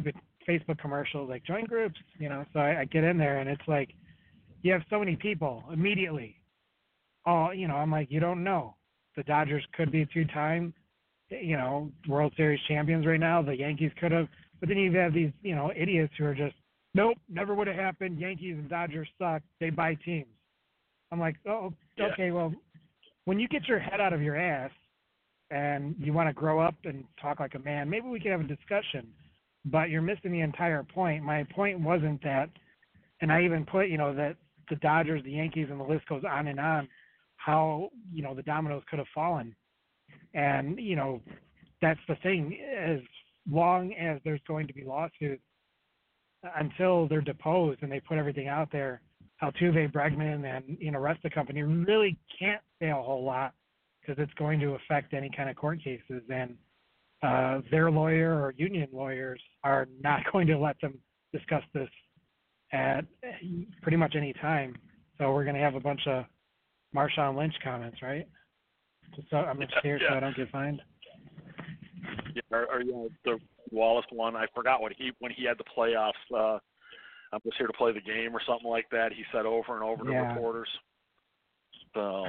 Facebook commercials like join groups, So I get in there and it's like you have so many people immediately. Oh, I'm like, you don't know. The Dodgers could be 2-time, World Series champions right now. The Yankees could have, but then you have these, idiots who are just, nope, never would have happened. Yankees and Dodgers suck. They buy teams. I'm like, oh, okay, well, when you get your head out of your ass and you want to grow up and talk like a man, maybe we could have a discussion, but you're missing the entire point. My point wasn't that, and I even put, that the Dodgers, the Yankees, and the list goes on and on, how, the dominoes could have fallen. And, that's the thing. As long as there's going to be lawsuits, until they're deposed and they put everything out there, Altuve, Bregman, and, rest of the company really can't say a whole lot because it's going to affect any kind of court cases. And their lawyer or union lawyers are not going to let them discuss this at pretty much any time. So we're going to have a bunch of Marshawn Lynch comments, right? Just so I'm scared so I don't get fined. Yeah, or the Wallace one. I forgot when he had the playoffs. I'm just here to play the game or something like that. He said over and over to reporters. So,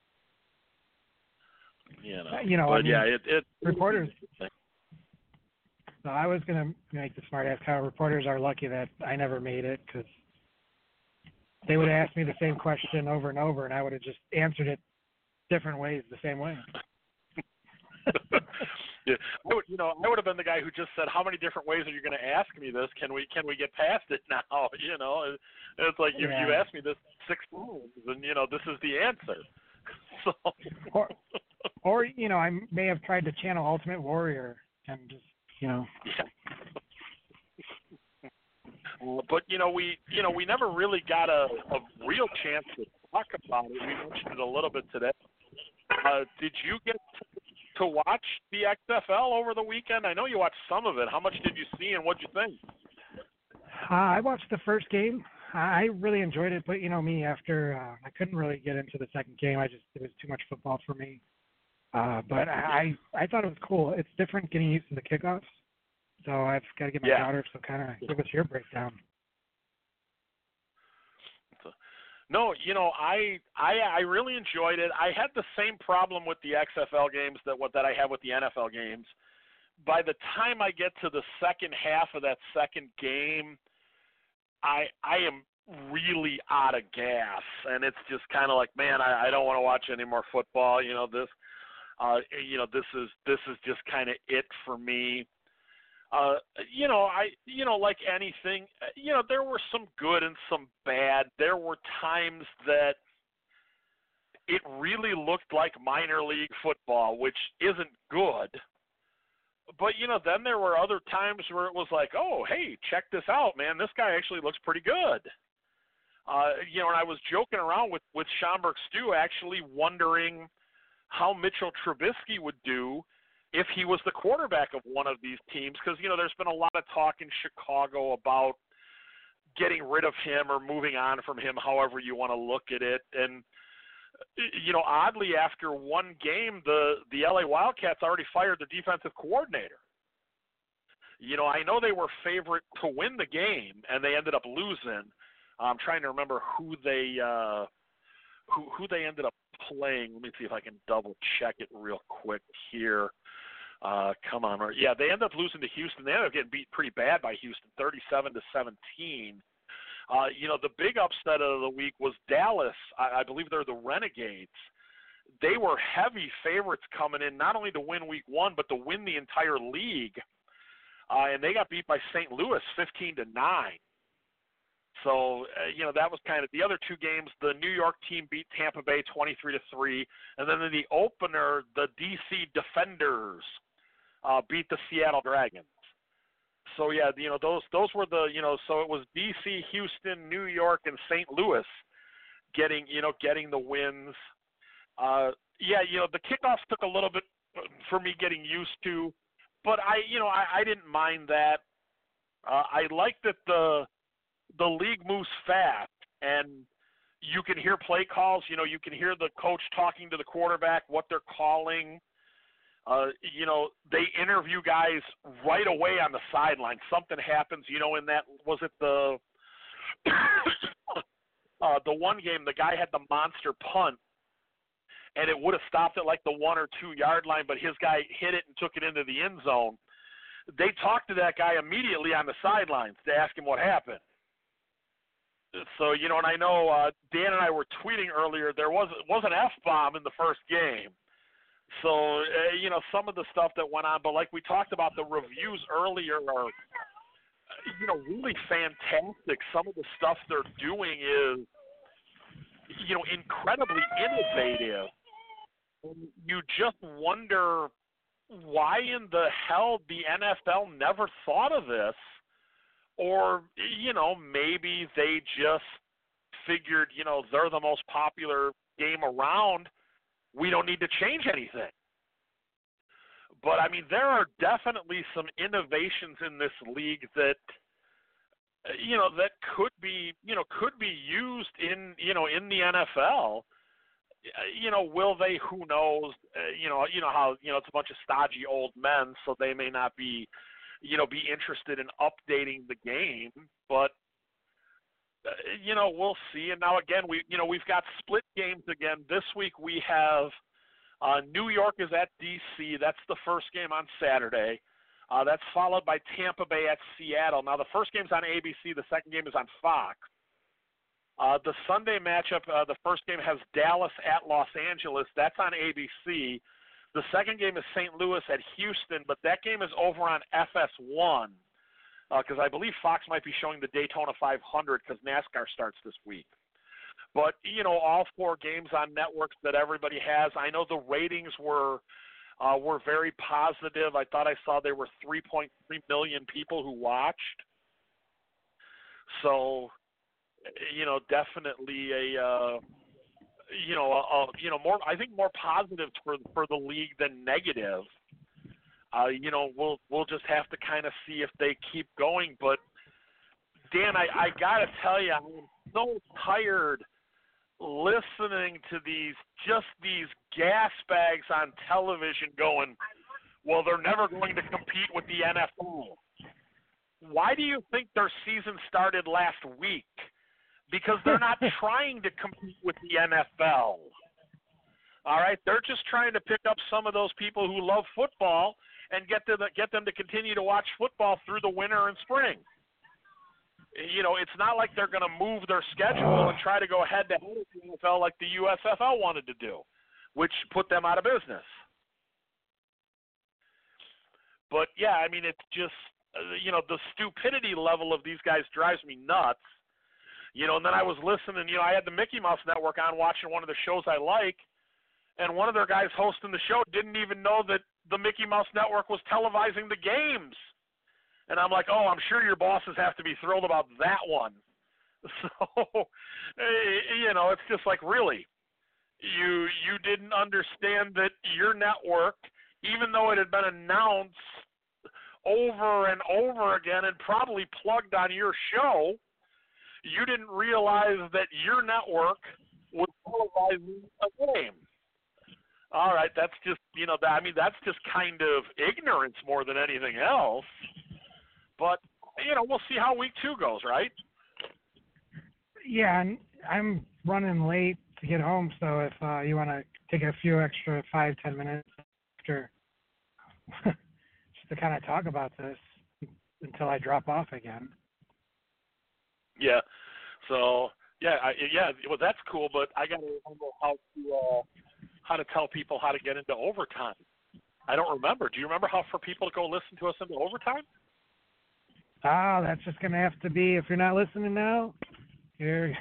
reporters. So I was going to make the smart ass comment. Reporters are lucky that I never made it because they would have asked me the same question over and over, and I would have just answered it different ways the same way. Yeah, I would have been the guy who just said, "How many different ways are you going to ask me this? Can we get past it now?" It's like you asked me this 6 times, and this is the answer. So, or I may have tried to channel Ultimate Warrior and just Yeah. But we never really got a real chance to talk about it. We mentioned it a little bit today. Did you get to watch the XFL over the weekend? I know you watched some of it. How much did you see, and what did you think? I watched the first game. I really enjoyed it, but me, after I couldn't really get into the second game. It was too much football for me. But I thought it was cool. It's different getting used to the kickoffs. So I've got to get my daughter. So kind of give us your breakdown. No, I really enjoyed it. I had the same problem with the XFL games that I have with the NFL games. By the time I get to the second half of that second game, I am really out of gas, and it's just kind of like, man, I don't want to watch any more football. This is just kind of it for me. Like anything, there were some good and some bad. There were times that it really looked like minor league football, which isn't good. But, then there were other times where it was like, oh, hey, check this out, man. This guy actually looks pretty good. And I was joking around with Schaumburg Stu, actually wondering how Mitchell Trubisky would do if he was the quarterback of one of these teams, because, there's been a lot of talk in Chicago about getting rid of him or moving on from him, however you want to look at it. And, oddly, after one game, the LA Wildcats already fired the defensive coordinator. I know they were favorite to win the game, and they ended up losing. I'm trying to remember who they ended up playing. Let me see if I can double check it real quick here. Come on. Yeah, they ended up losing to Houston. They ended up getting beat pretty bad by Houston, 37-17. The big upset of the week was Dallas. I believe they're the Renegades. They were heavy favorites coming in, not only to win week 1, but to win the entire league. And they got beat by St. Louis 15-9. So, that was kind of the other two games. The New York team beat Tampa Bay 23-3. And then in the opener, the DC Defenders beat the Seattle Dragons. So, yeah, those were the, so it was DC, Houston, New York, and St. Louis getting the wins. The kickoffs took a little bit for me getting used to, but I didn't mind that. I like that the league moves fast, and you can hear play calls. You can hear the coach talking to the quarterback, what they're calling. they interview guys right away on the sideline. Something happens, in that, was it the one game, the guy had the monster punt, and it would have stopped at like the 1 or 2 yard line, but his guy hit it and took it into the end zone. They talked to that guy immediately on the sidelines to ask him what happened. So, and I know Dan and I were tweeting earlier, there was an F-bomb in the first game. So, some of the stuff that went on, but like we talked about, the reviews earlier are, really fantastic. Some of the stuff they're doing is, incredibly innovative. You just wonder why in the hell the NFL never thought of this, or, maybe they just figured, they're the most popular game around. We don't need to change anything. But, I mean, there are definitely some innovations in this league that, that could be used in the NFL. Will they? Who knows? How, it's a bunch of stodgy old men, so they may not be, be interested in updating the game. But, we'll see. And now again, we've got split games again. This week we have New York is at D.C. That's the first game on Saturday. That's followed by Tampa Bay at Seattle. Now the first game's on ABC. The second game is on Fox. The Sunday matchup, the first game has Dallas at Los Angeles. That's on ABC. The second game is St. Louis at Houston, but that game is over on FS1 because I believe Fox might be showing the Daytona 500 because NASCAR starts this week. But, all 4 games on networks that everybody has. I know the ratings were very positive. I thought I saw there were 3.3 million people who watched. So, definitely more, I think more positive for the league than negative. We'll just have to kind of see if they keep going. But Dan, I gotta tell you, I'm so tired listening to these gas bags on television going, well, they're never going to compete with the NFL. Why do you think their season started last week? Because they're not trying to compete with the NFL. All right, they're just trying to pick up some of those people who love football and get them to continue to watch football through the winter and spring. It's not like they're going to move their schedule and try to go head-to-head with the NFL like the USFL wanted to do, which put them out of business. But, yeah, I mean, it's just, the stupidity level of these guys drives me nuts. And then I was listening, I had the Mickey Mouse Network on watching one of the shows I like, and one of their guys hosting the show didn't even know that the Mickey Mouse Network was televising the games. And I'm like, oh, I'm sure your bosses have to be thrilled about that one. So, it's just like, really? You didn't understand that your network, even though it had been announced over and over again and probably plugged on your show, you didn't realize that your network was televising a game. All right, that's just, that's just kind of ignorance more than anything else. But, we'll see how week 2 goes, right? Yeah, and I'm running late to get home, so if you want to take a few extra 5-10 minutes after just to kind of talk about this until I drop off again. Yeah. So, well, that's cool, but I got to remember how to tell people how to get into overtime. I don't remember. Do you remember how for people to go listen to us into overtime? That's just going to have to be, if you're not listening now, you're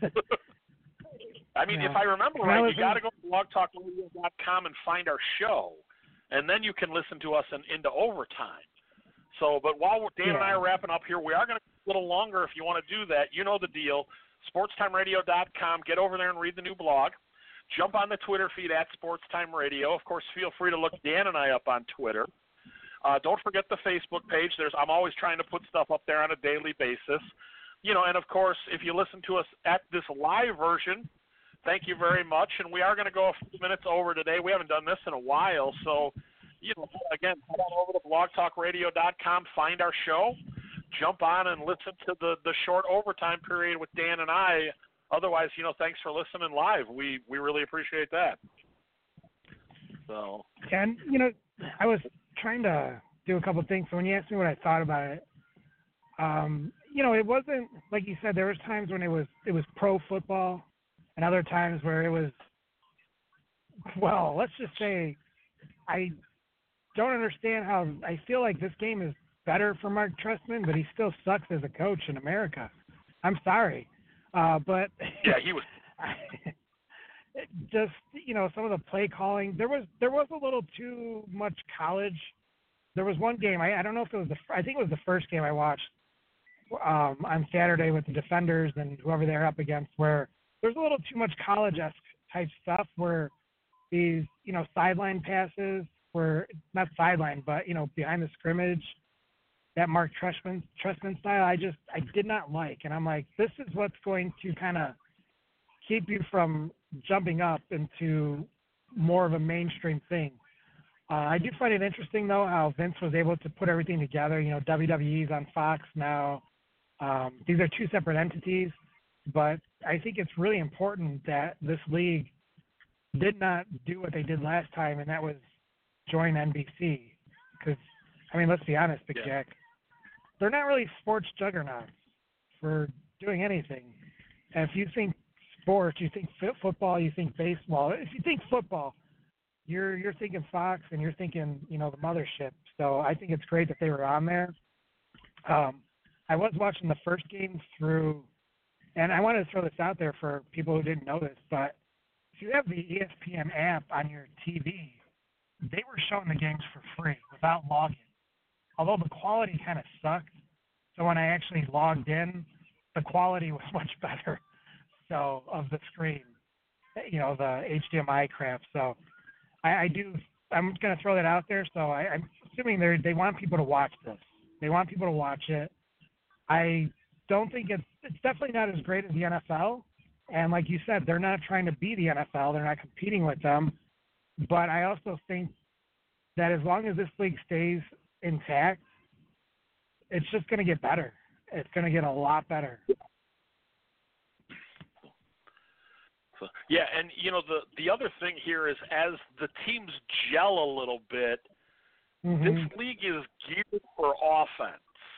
I mean, if I remember right, you got to go to blogtalkradio.com and find our show, and then you can listen to us into overtime. So, but while Dan and I are wrapping up here, we are going to go a little longer if you want to do that. You know the deal. SportsTimeRadio.com. Get over there and read the new blog. Jump on the Twitter feed at SportsTimeRadio. Of course, feel free to look Dan and I up on Twitter. Don't forget the Facebook page. I'm always trying to put stuff up there on a daily basis. And of course, if you listen to us at this live version, thank you very much. And we are going to go a few minutes over today. We haven't done this in a while, so, Again, head on over to blogtalkradio.com, find our show, jump on and listen to the short overtime period with Dan and I. Otherwise, thanks for listening live. We really appreciate that. So. And, I was trying to do a couple of things. So when you asked me what I thought about it, it wasn't, like you said, there was times when it was pro football and other times where it was, well, let's just say I don't understand how I feel like this game is better for Mark Trestman, but he still sucks as a coach in America. I'm sorry. But yeah, he was just, some of the play calling, there was a little too much college. There was one game, I don't know if it was I think it was the first game I watched on Saturday with the Defenders and whoever they're up against, where there's a little too much college-esque type stuff where these, sideline passes were not sideline, but, behind the scrimmage, that Mark Trestman style, I did not like. And I'm like, this is what's going to kind of keep you from jumping up into more of a mainstream thing. I do find it interesting, though, how Vince was able to put everything together. WWE's on Fox now. These are two separate entities, but I think it's really important that this league did not do what they did last time, and that was join NBC. Because, let's be honest, Big Jack, they're not really sports juggernauts for doing anything. And if you think sports, you think football, you think baseball. If you think football, you're thinking Fox and you're thinking, the mothership. So I think it's great that they were on there. I was watching the first game through, and I wanted to throw this out there for people who didn't know this, but if you have the ESPN app on your TV, they were showing the games for free without login. Although the quality kind of sucked, so when I actually logged in, the quality was much better. So of the screen, the HDMI crap. So I'm going to throw that out there. So I'm assuming they want people to watch this. They want people to watch it. I don't think it's definitely not as great as the NFL. And like you said, they're not trying to be the NFL. They're not competing with them. But I also think that as long as this league stays intact, it's just going to get better. It's going to get a lot better. Yeah, and the other thing here is as the teams gel a little bit, this league is geared for offense.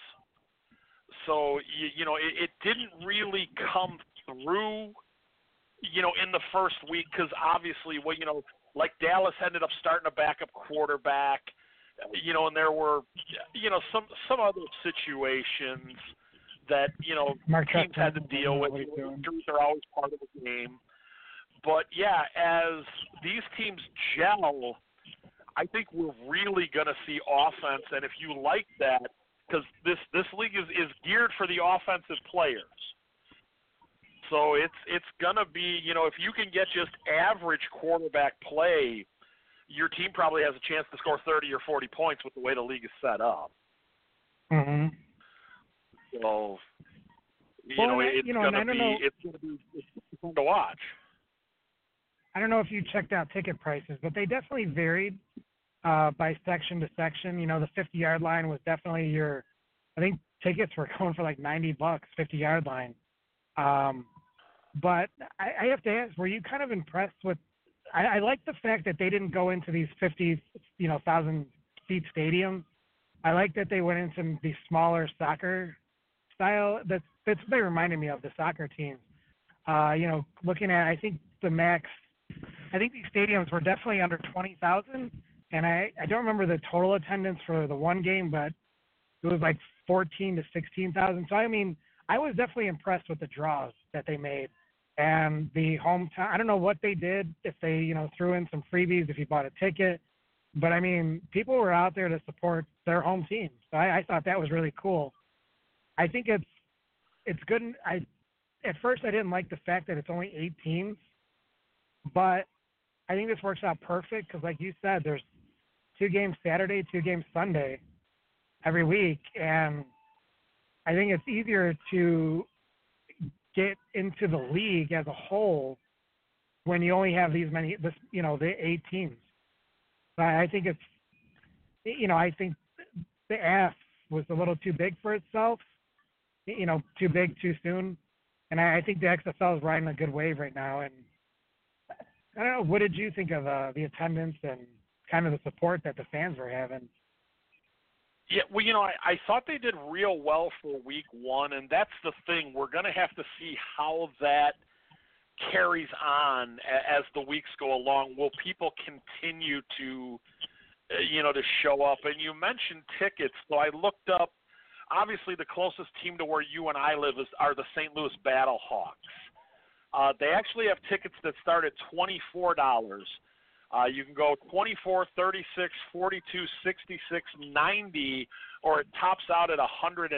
So it didn't really come through, in the first week because obviously, like Dallas ended up starting a backup quarterback, and there were, some other situations that teams had to deal with. Injuries are always part of the game. But, yeah, as these teams gel, I think we're really going to see offense. And if you like that, because this league is geared for the offensive players. So it's going to be, if you can get just average quarterback play, your team probably has a chance to score 30 or 40 points with the way the league is set up. Mm-hmm. So, it's going to be fun to watch. I don't know if you checked out ticket prices, but they definitely varied by section to section. The 50-yard line was definitely I think tickets were going for like $90, 50-yard line. But I have to ask, were you kind of impressed with I like the fact that they didn't go into these 50,000 seat stadiums. I like that they went into these smaller soccer style. That's what they reminded me of, the soccer teams. Looking at, I think these stadiums were definitely under 20,000, and I don't remember the total attendance for the one game, but it was like 14 to 16,000. So I was definitely impressed with the draws that they made. And the hometown, I don't know what they did, if they, threw in some freebies if you bought a ticket. But, people were out there to support their home teams. So I thought that was really cool. I think it's good. At first I didn't like the fact that it's only 8 teams. But I think this works out perfect because, like you said, there's 2 games Saturday, 2 games Sunday every week. And I think it's easier to get into the league as a whole when you only have the 8 teams. I think I think the ask was a little too big for itself. Too big too soon. And I think the XFL is riding a good wave right now. And I don't know, what did you think of the attendance and kind of the support that the fans were having? Yeah, well, I thought they did real well for week one, and that's the thing. We're going to have to see how that carries on as the weeks go along. Will people continue to, to show up? And you mentioned tickets, so I looked up. Obviously, the closest team to where you and I live are the St. Louis Battlehawks. They actually have tickets that start at $24. You can go 24, 36, 42, 66, 90, or it tops out at $108.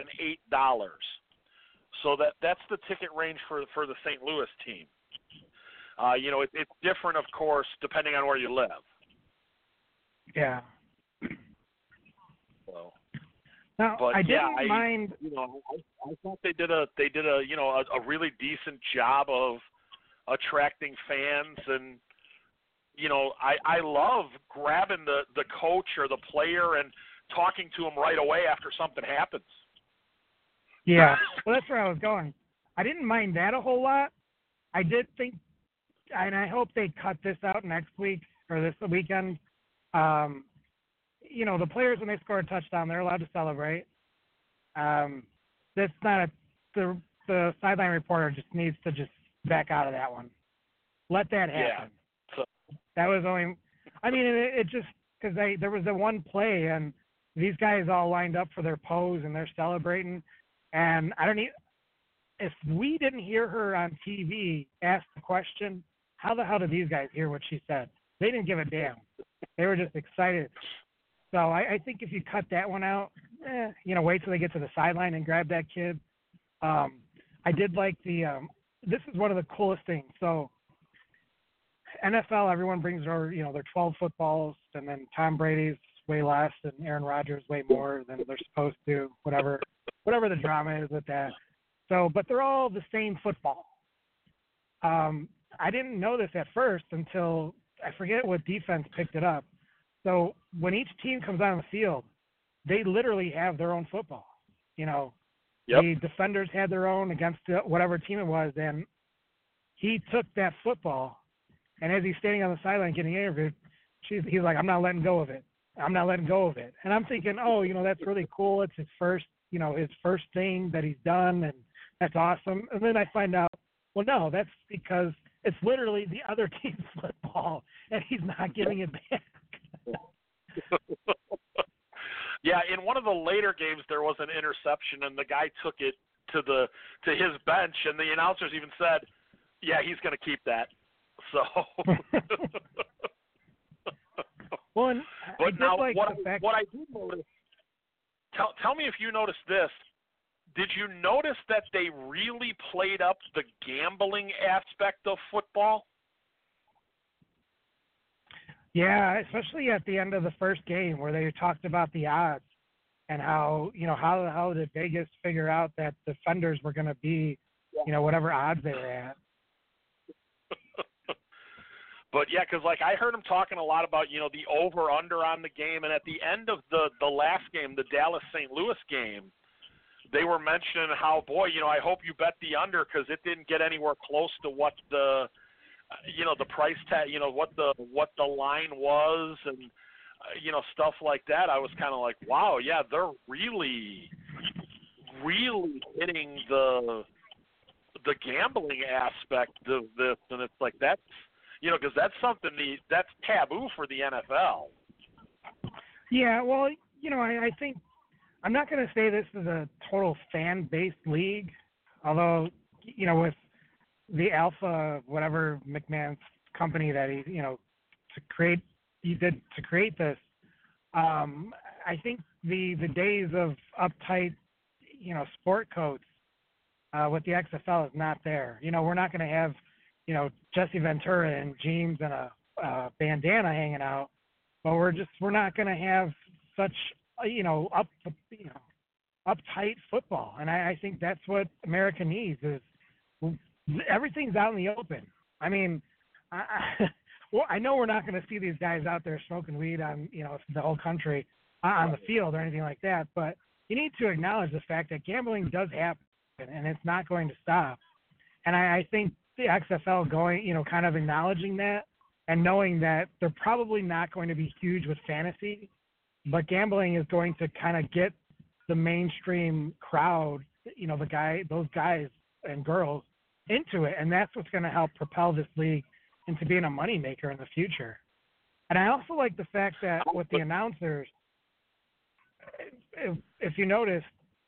So that's the ticket range for the St. Louis team. It's different, of course, depending on where you live. Yeah. So. Now, But I didn't mind. I thought they did a really decent job of attracting fans, and I love grabbing the coach or the player and talking to him right away after something happens. Yeah, well, that's where I was going. I didn't mind that a whole lot. I did think, and I hope they cut this out next week or this weekend. The players, when they score a touchdown, they're allowed to celebrate. That's not the sideline reporter just needs to just back out of that one. Let that happen. Yeah. So, that was only, it just, because there was the one play, and these guys all lined up for their pose, and they're celebrating. And if we didn't hear her on TV ask the question, how the hell did these guys hear what she said? They didn't give a damn. They were just excited. So I think if you cut that one out, wait till they get to the sideline and grab that kid. I did like this is one of the coolest things. So NFL, everyone brings their 12 footballs, and then Tom Brady's way less and Aaron Rodgers way more than they're supposed to, whatever the drama is with that. So, but they're all the same football. I didn't know this at first until I forget what defense picked it up. So when each team comes on the field, they literally have their own football. Yep. The defenders had their own against whatever team it was, and he took that football, and as he's standing on the sideline getting interviewed, he's like, I'm not letting go of it. I'm not letting go of it. And I'm thinking, that's really cool. It's his first thing that he's done, and that's awesome. And then I find out, well, no, that's because it's literally the other team's football, and he's not giving it back. Yeah, in one of the later games, there was an interception, and the guy took it to his bench, and the announcers even said, "Yeah, he's going to keep that." So. Well, and but now, like what I do notice? Tell me if you noticed this. Did you notice that they really played up the gambling aspect of football? Yeah, especially at the end of the first game where they talked about the odds and how did Vegas figure out that defenders were going to be, whatever odds they were at. But, yeah, because, I heard him talking a lot about, the over-under on the game. And at the end of the last game, the Dallas-St. Louis game, they were mentioning how, boy, I hope you bet the under because it didn't get anywhere close to what the price tag, what the line was and, stuff like that. I was kind of like, wow, yeah, they're really, really hitting the gambling aspect of this. And it's like, that's, because that's something that's taboo for the NFL. Yeah, well, I think I'm not going to say this is a total fan-based league, although, with the Alpha, whatever McMahon's company that he did to create this, I think the days of uptight, sport coats with the XFL is not there. We're not going to have, Jesse Ventura in jeans and a bandana hanging out, but we're not going to have such, uptight football. And I think that's what America needs is everything's out in the open. I mean, I know we're not going to see these guys out there smoking weed on, the whole country, on the field or anything like that, but you need to acknowledge the fact that gambling does happen, and it's not going to stop. And I think the XFL going, kind of acknowledging that and knowing that they're probably not going to be huge with fantasy, but gambling is going to kind of get the mainstream crowd, those guys and girls into it, and that's what's going to help propel this league into being a moneymaker in the future. And I also like the fact that with the announcers, if you noticed,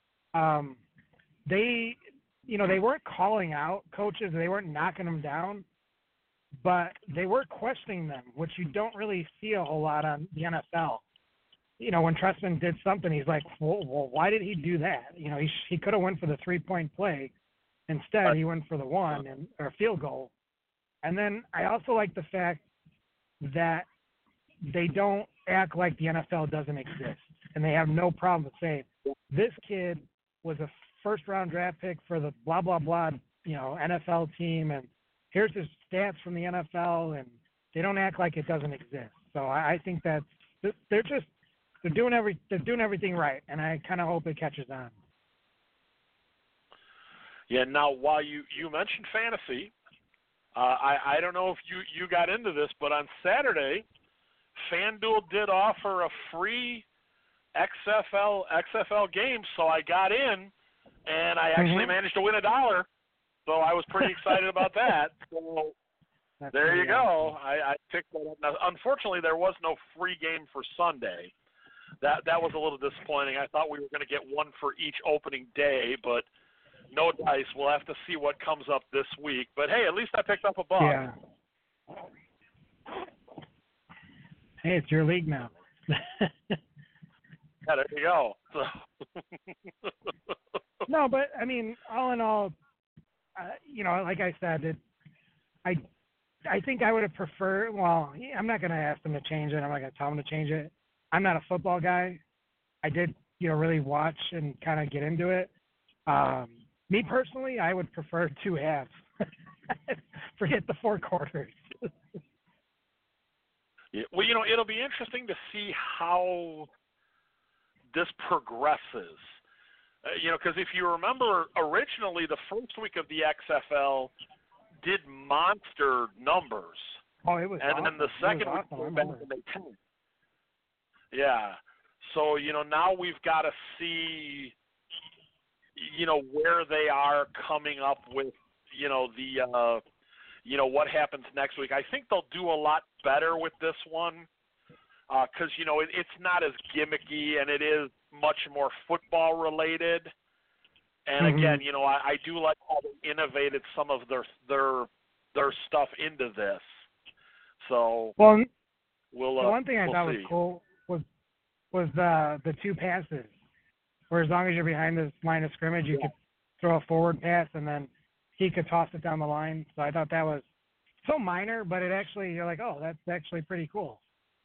they weren't calling out coaches, they weren't knocking them down, but they were questioning them, which you don't really see a whole lot on the NFL. When Trestman did something, he's like, well, why did he do that? He could have went for the 3-point play. Instead, he went for the or field goal. And then I also like the fact that they don't act like the NFL doesn't exist. And they have no problem with saying, this kid was a first-round draft pick for the blah, blah, blah, NFL team, and here's his stats from the NFL, and they don't act like it doesn't exist. So I think that they're doing everything right, and I kind of hope it catches on. Yeah, now, while you mentioned fantasy, I don't know if you got into this, but on Saturday, FanDuel did offer a free XFL game, so I got in, and I actually managed to win $1. So I was pretty excited about that. So there you go. I picked that up. Now, unfortunately, there was no free game for Sunday. That was a little disappointing. I thought we were going to get one for each opening day, but no dice. We'll have to see what comes up this week. But, hey, at least I picked up $1. Yeah. Hey, it's your league now. Yeah, there you go. No, but, I mean, all in all, like I said, I think I would have preferred, I'm not going to ask them to change it. I'm not going to tell them to change it. I'm not a football guy. I did, really watch and kind of get into it. Me personally, I would prefer 2 halves. Forget the 4 quarters. Yeah, well, it'll be interesting to see how this progresses. Because if you remember, originally the first week of the XFL did monster numbers. Oh, it was and awesome. Then the second week came back and they tanked. Yeah. So, now we've got to see, where they are coming up with, what happens next week. I think they'll do a lot better with this one because, it's not as gimmicky and it is much more football related. And again, I do like how they innovated some of their stuff into this. So the we'll one thing I thought was cool was the 2 passes, where as long as you're behind the line of scrimmage, you could throw a forward pass and then he could toss it down the line. So I thought that was so minor, but it actually, you're like, oh, that's actually pretty cool.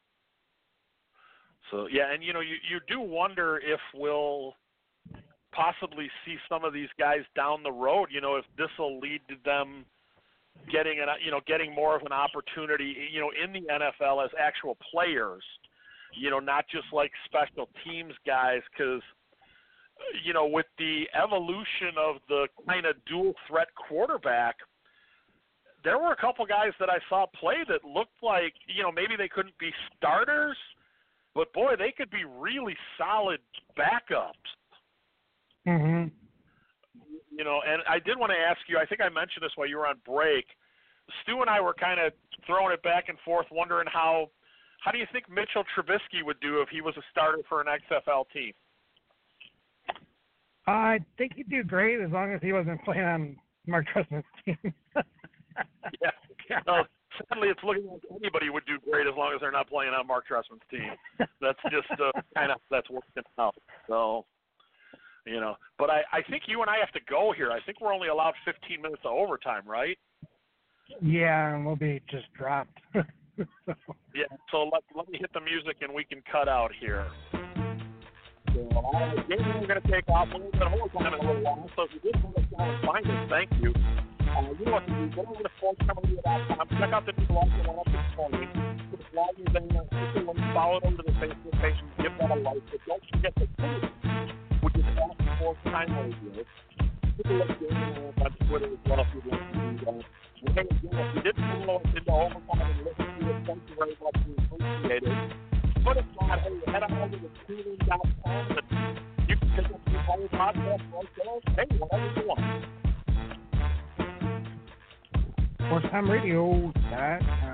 So, yeah, and, you do wonder if we'll possibly see some of these guys down the road, if this will lead to them getting more of an opportunity, in the NFL as actual players, not just like special teams guys, because, with the evolution of the kind of dual threat quarterback, there were a couple guys that I saw play that looked like, maybe they couldn't be starters, but boy, they could be really solid backups. Mm-hmm. And I did want to ask you, I think I mentioned this while you were on break. Stu and I were kind of throwing it back and forth, wondering how do you think Mitchell Trubisky would do if he was a starter for an XFL team? I think he'd do great as long as he wasn't playing on Mark Trestman's team. Yeah. Sadly, it's looking like anybody would do great as long as they're not playing on Mark Trestman's team. That's just that's working out. So, but I think you and I have to go here. I think we're only allowed 15 minutes of overtime, right? Yeah, and we'll be just dropped. Yeah, so let me hit the music and we can cut out here. So, the game we're going to take off. We're going to overtime in a little while. So if you did want to come and find us, thank you. You know what to do. Go over to sportscomedy.com. Check out the new blog. Put the blog in there. follow them to the Facebook page and give them a like. But don't forget the tweet, which is Awesome Sports Time Radio. People like Dan on Twitter as well if you'd like to do that. And hey, again, if you did follow us into Overtime and listen to it, thank you very much. We appreciate it. But if not, hey, head on over to TuneIn.com and you can pick up your whole podcast right there. Hey, whatever you want. SportsTimeRadio.com.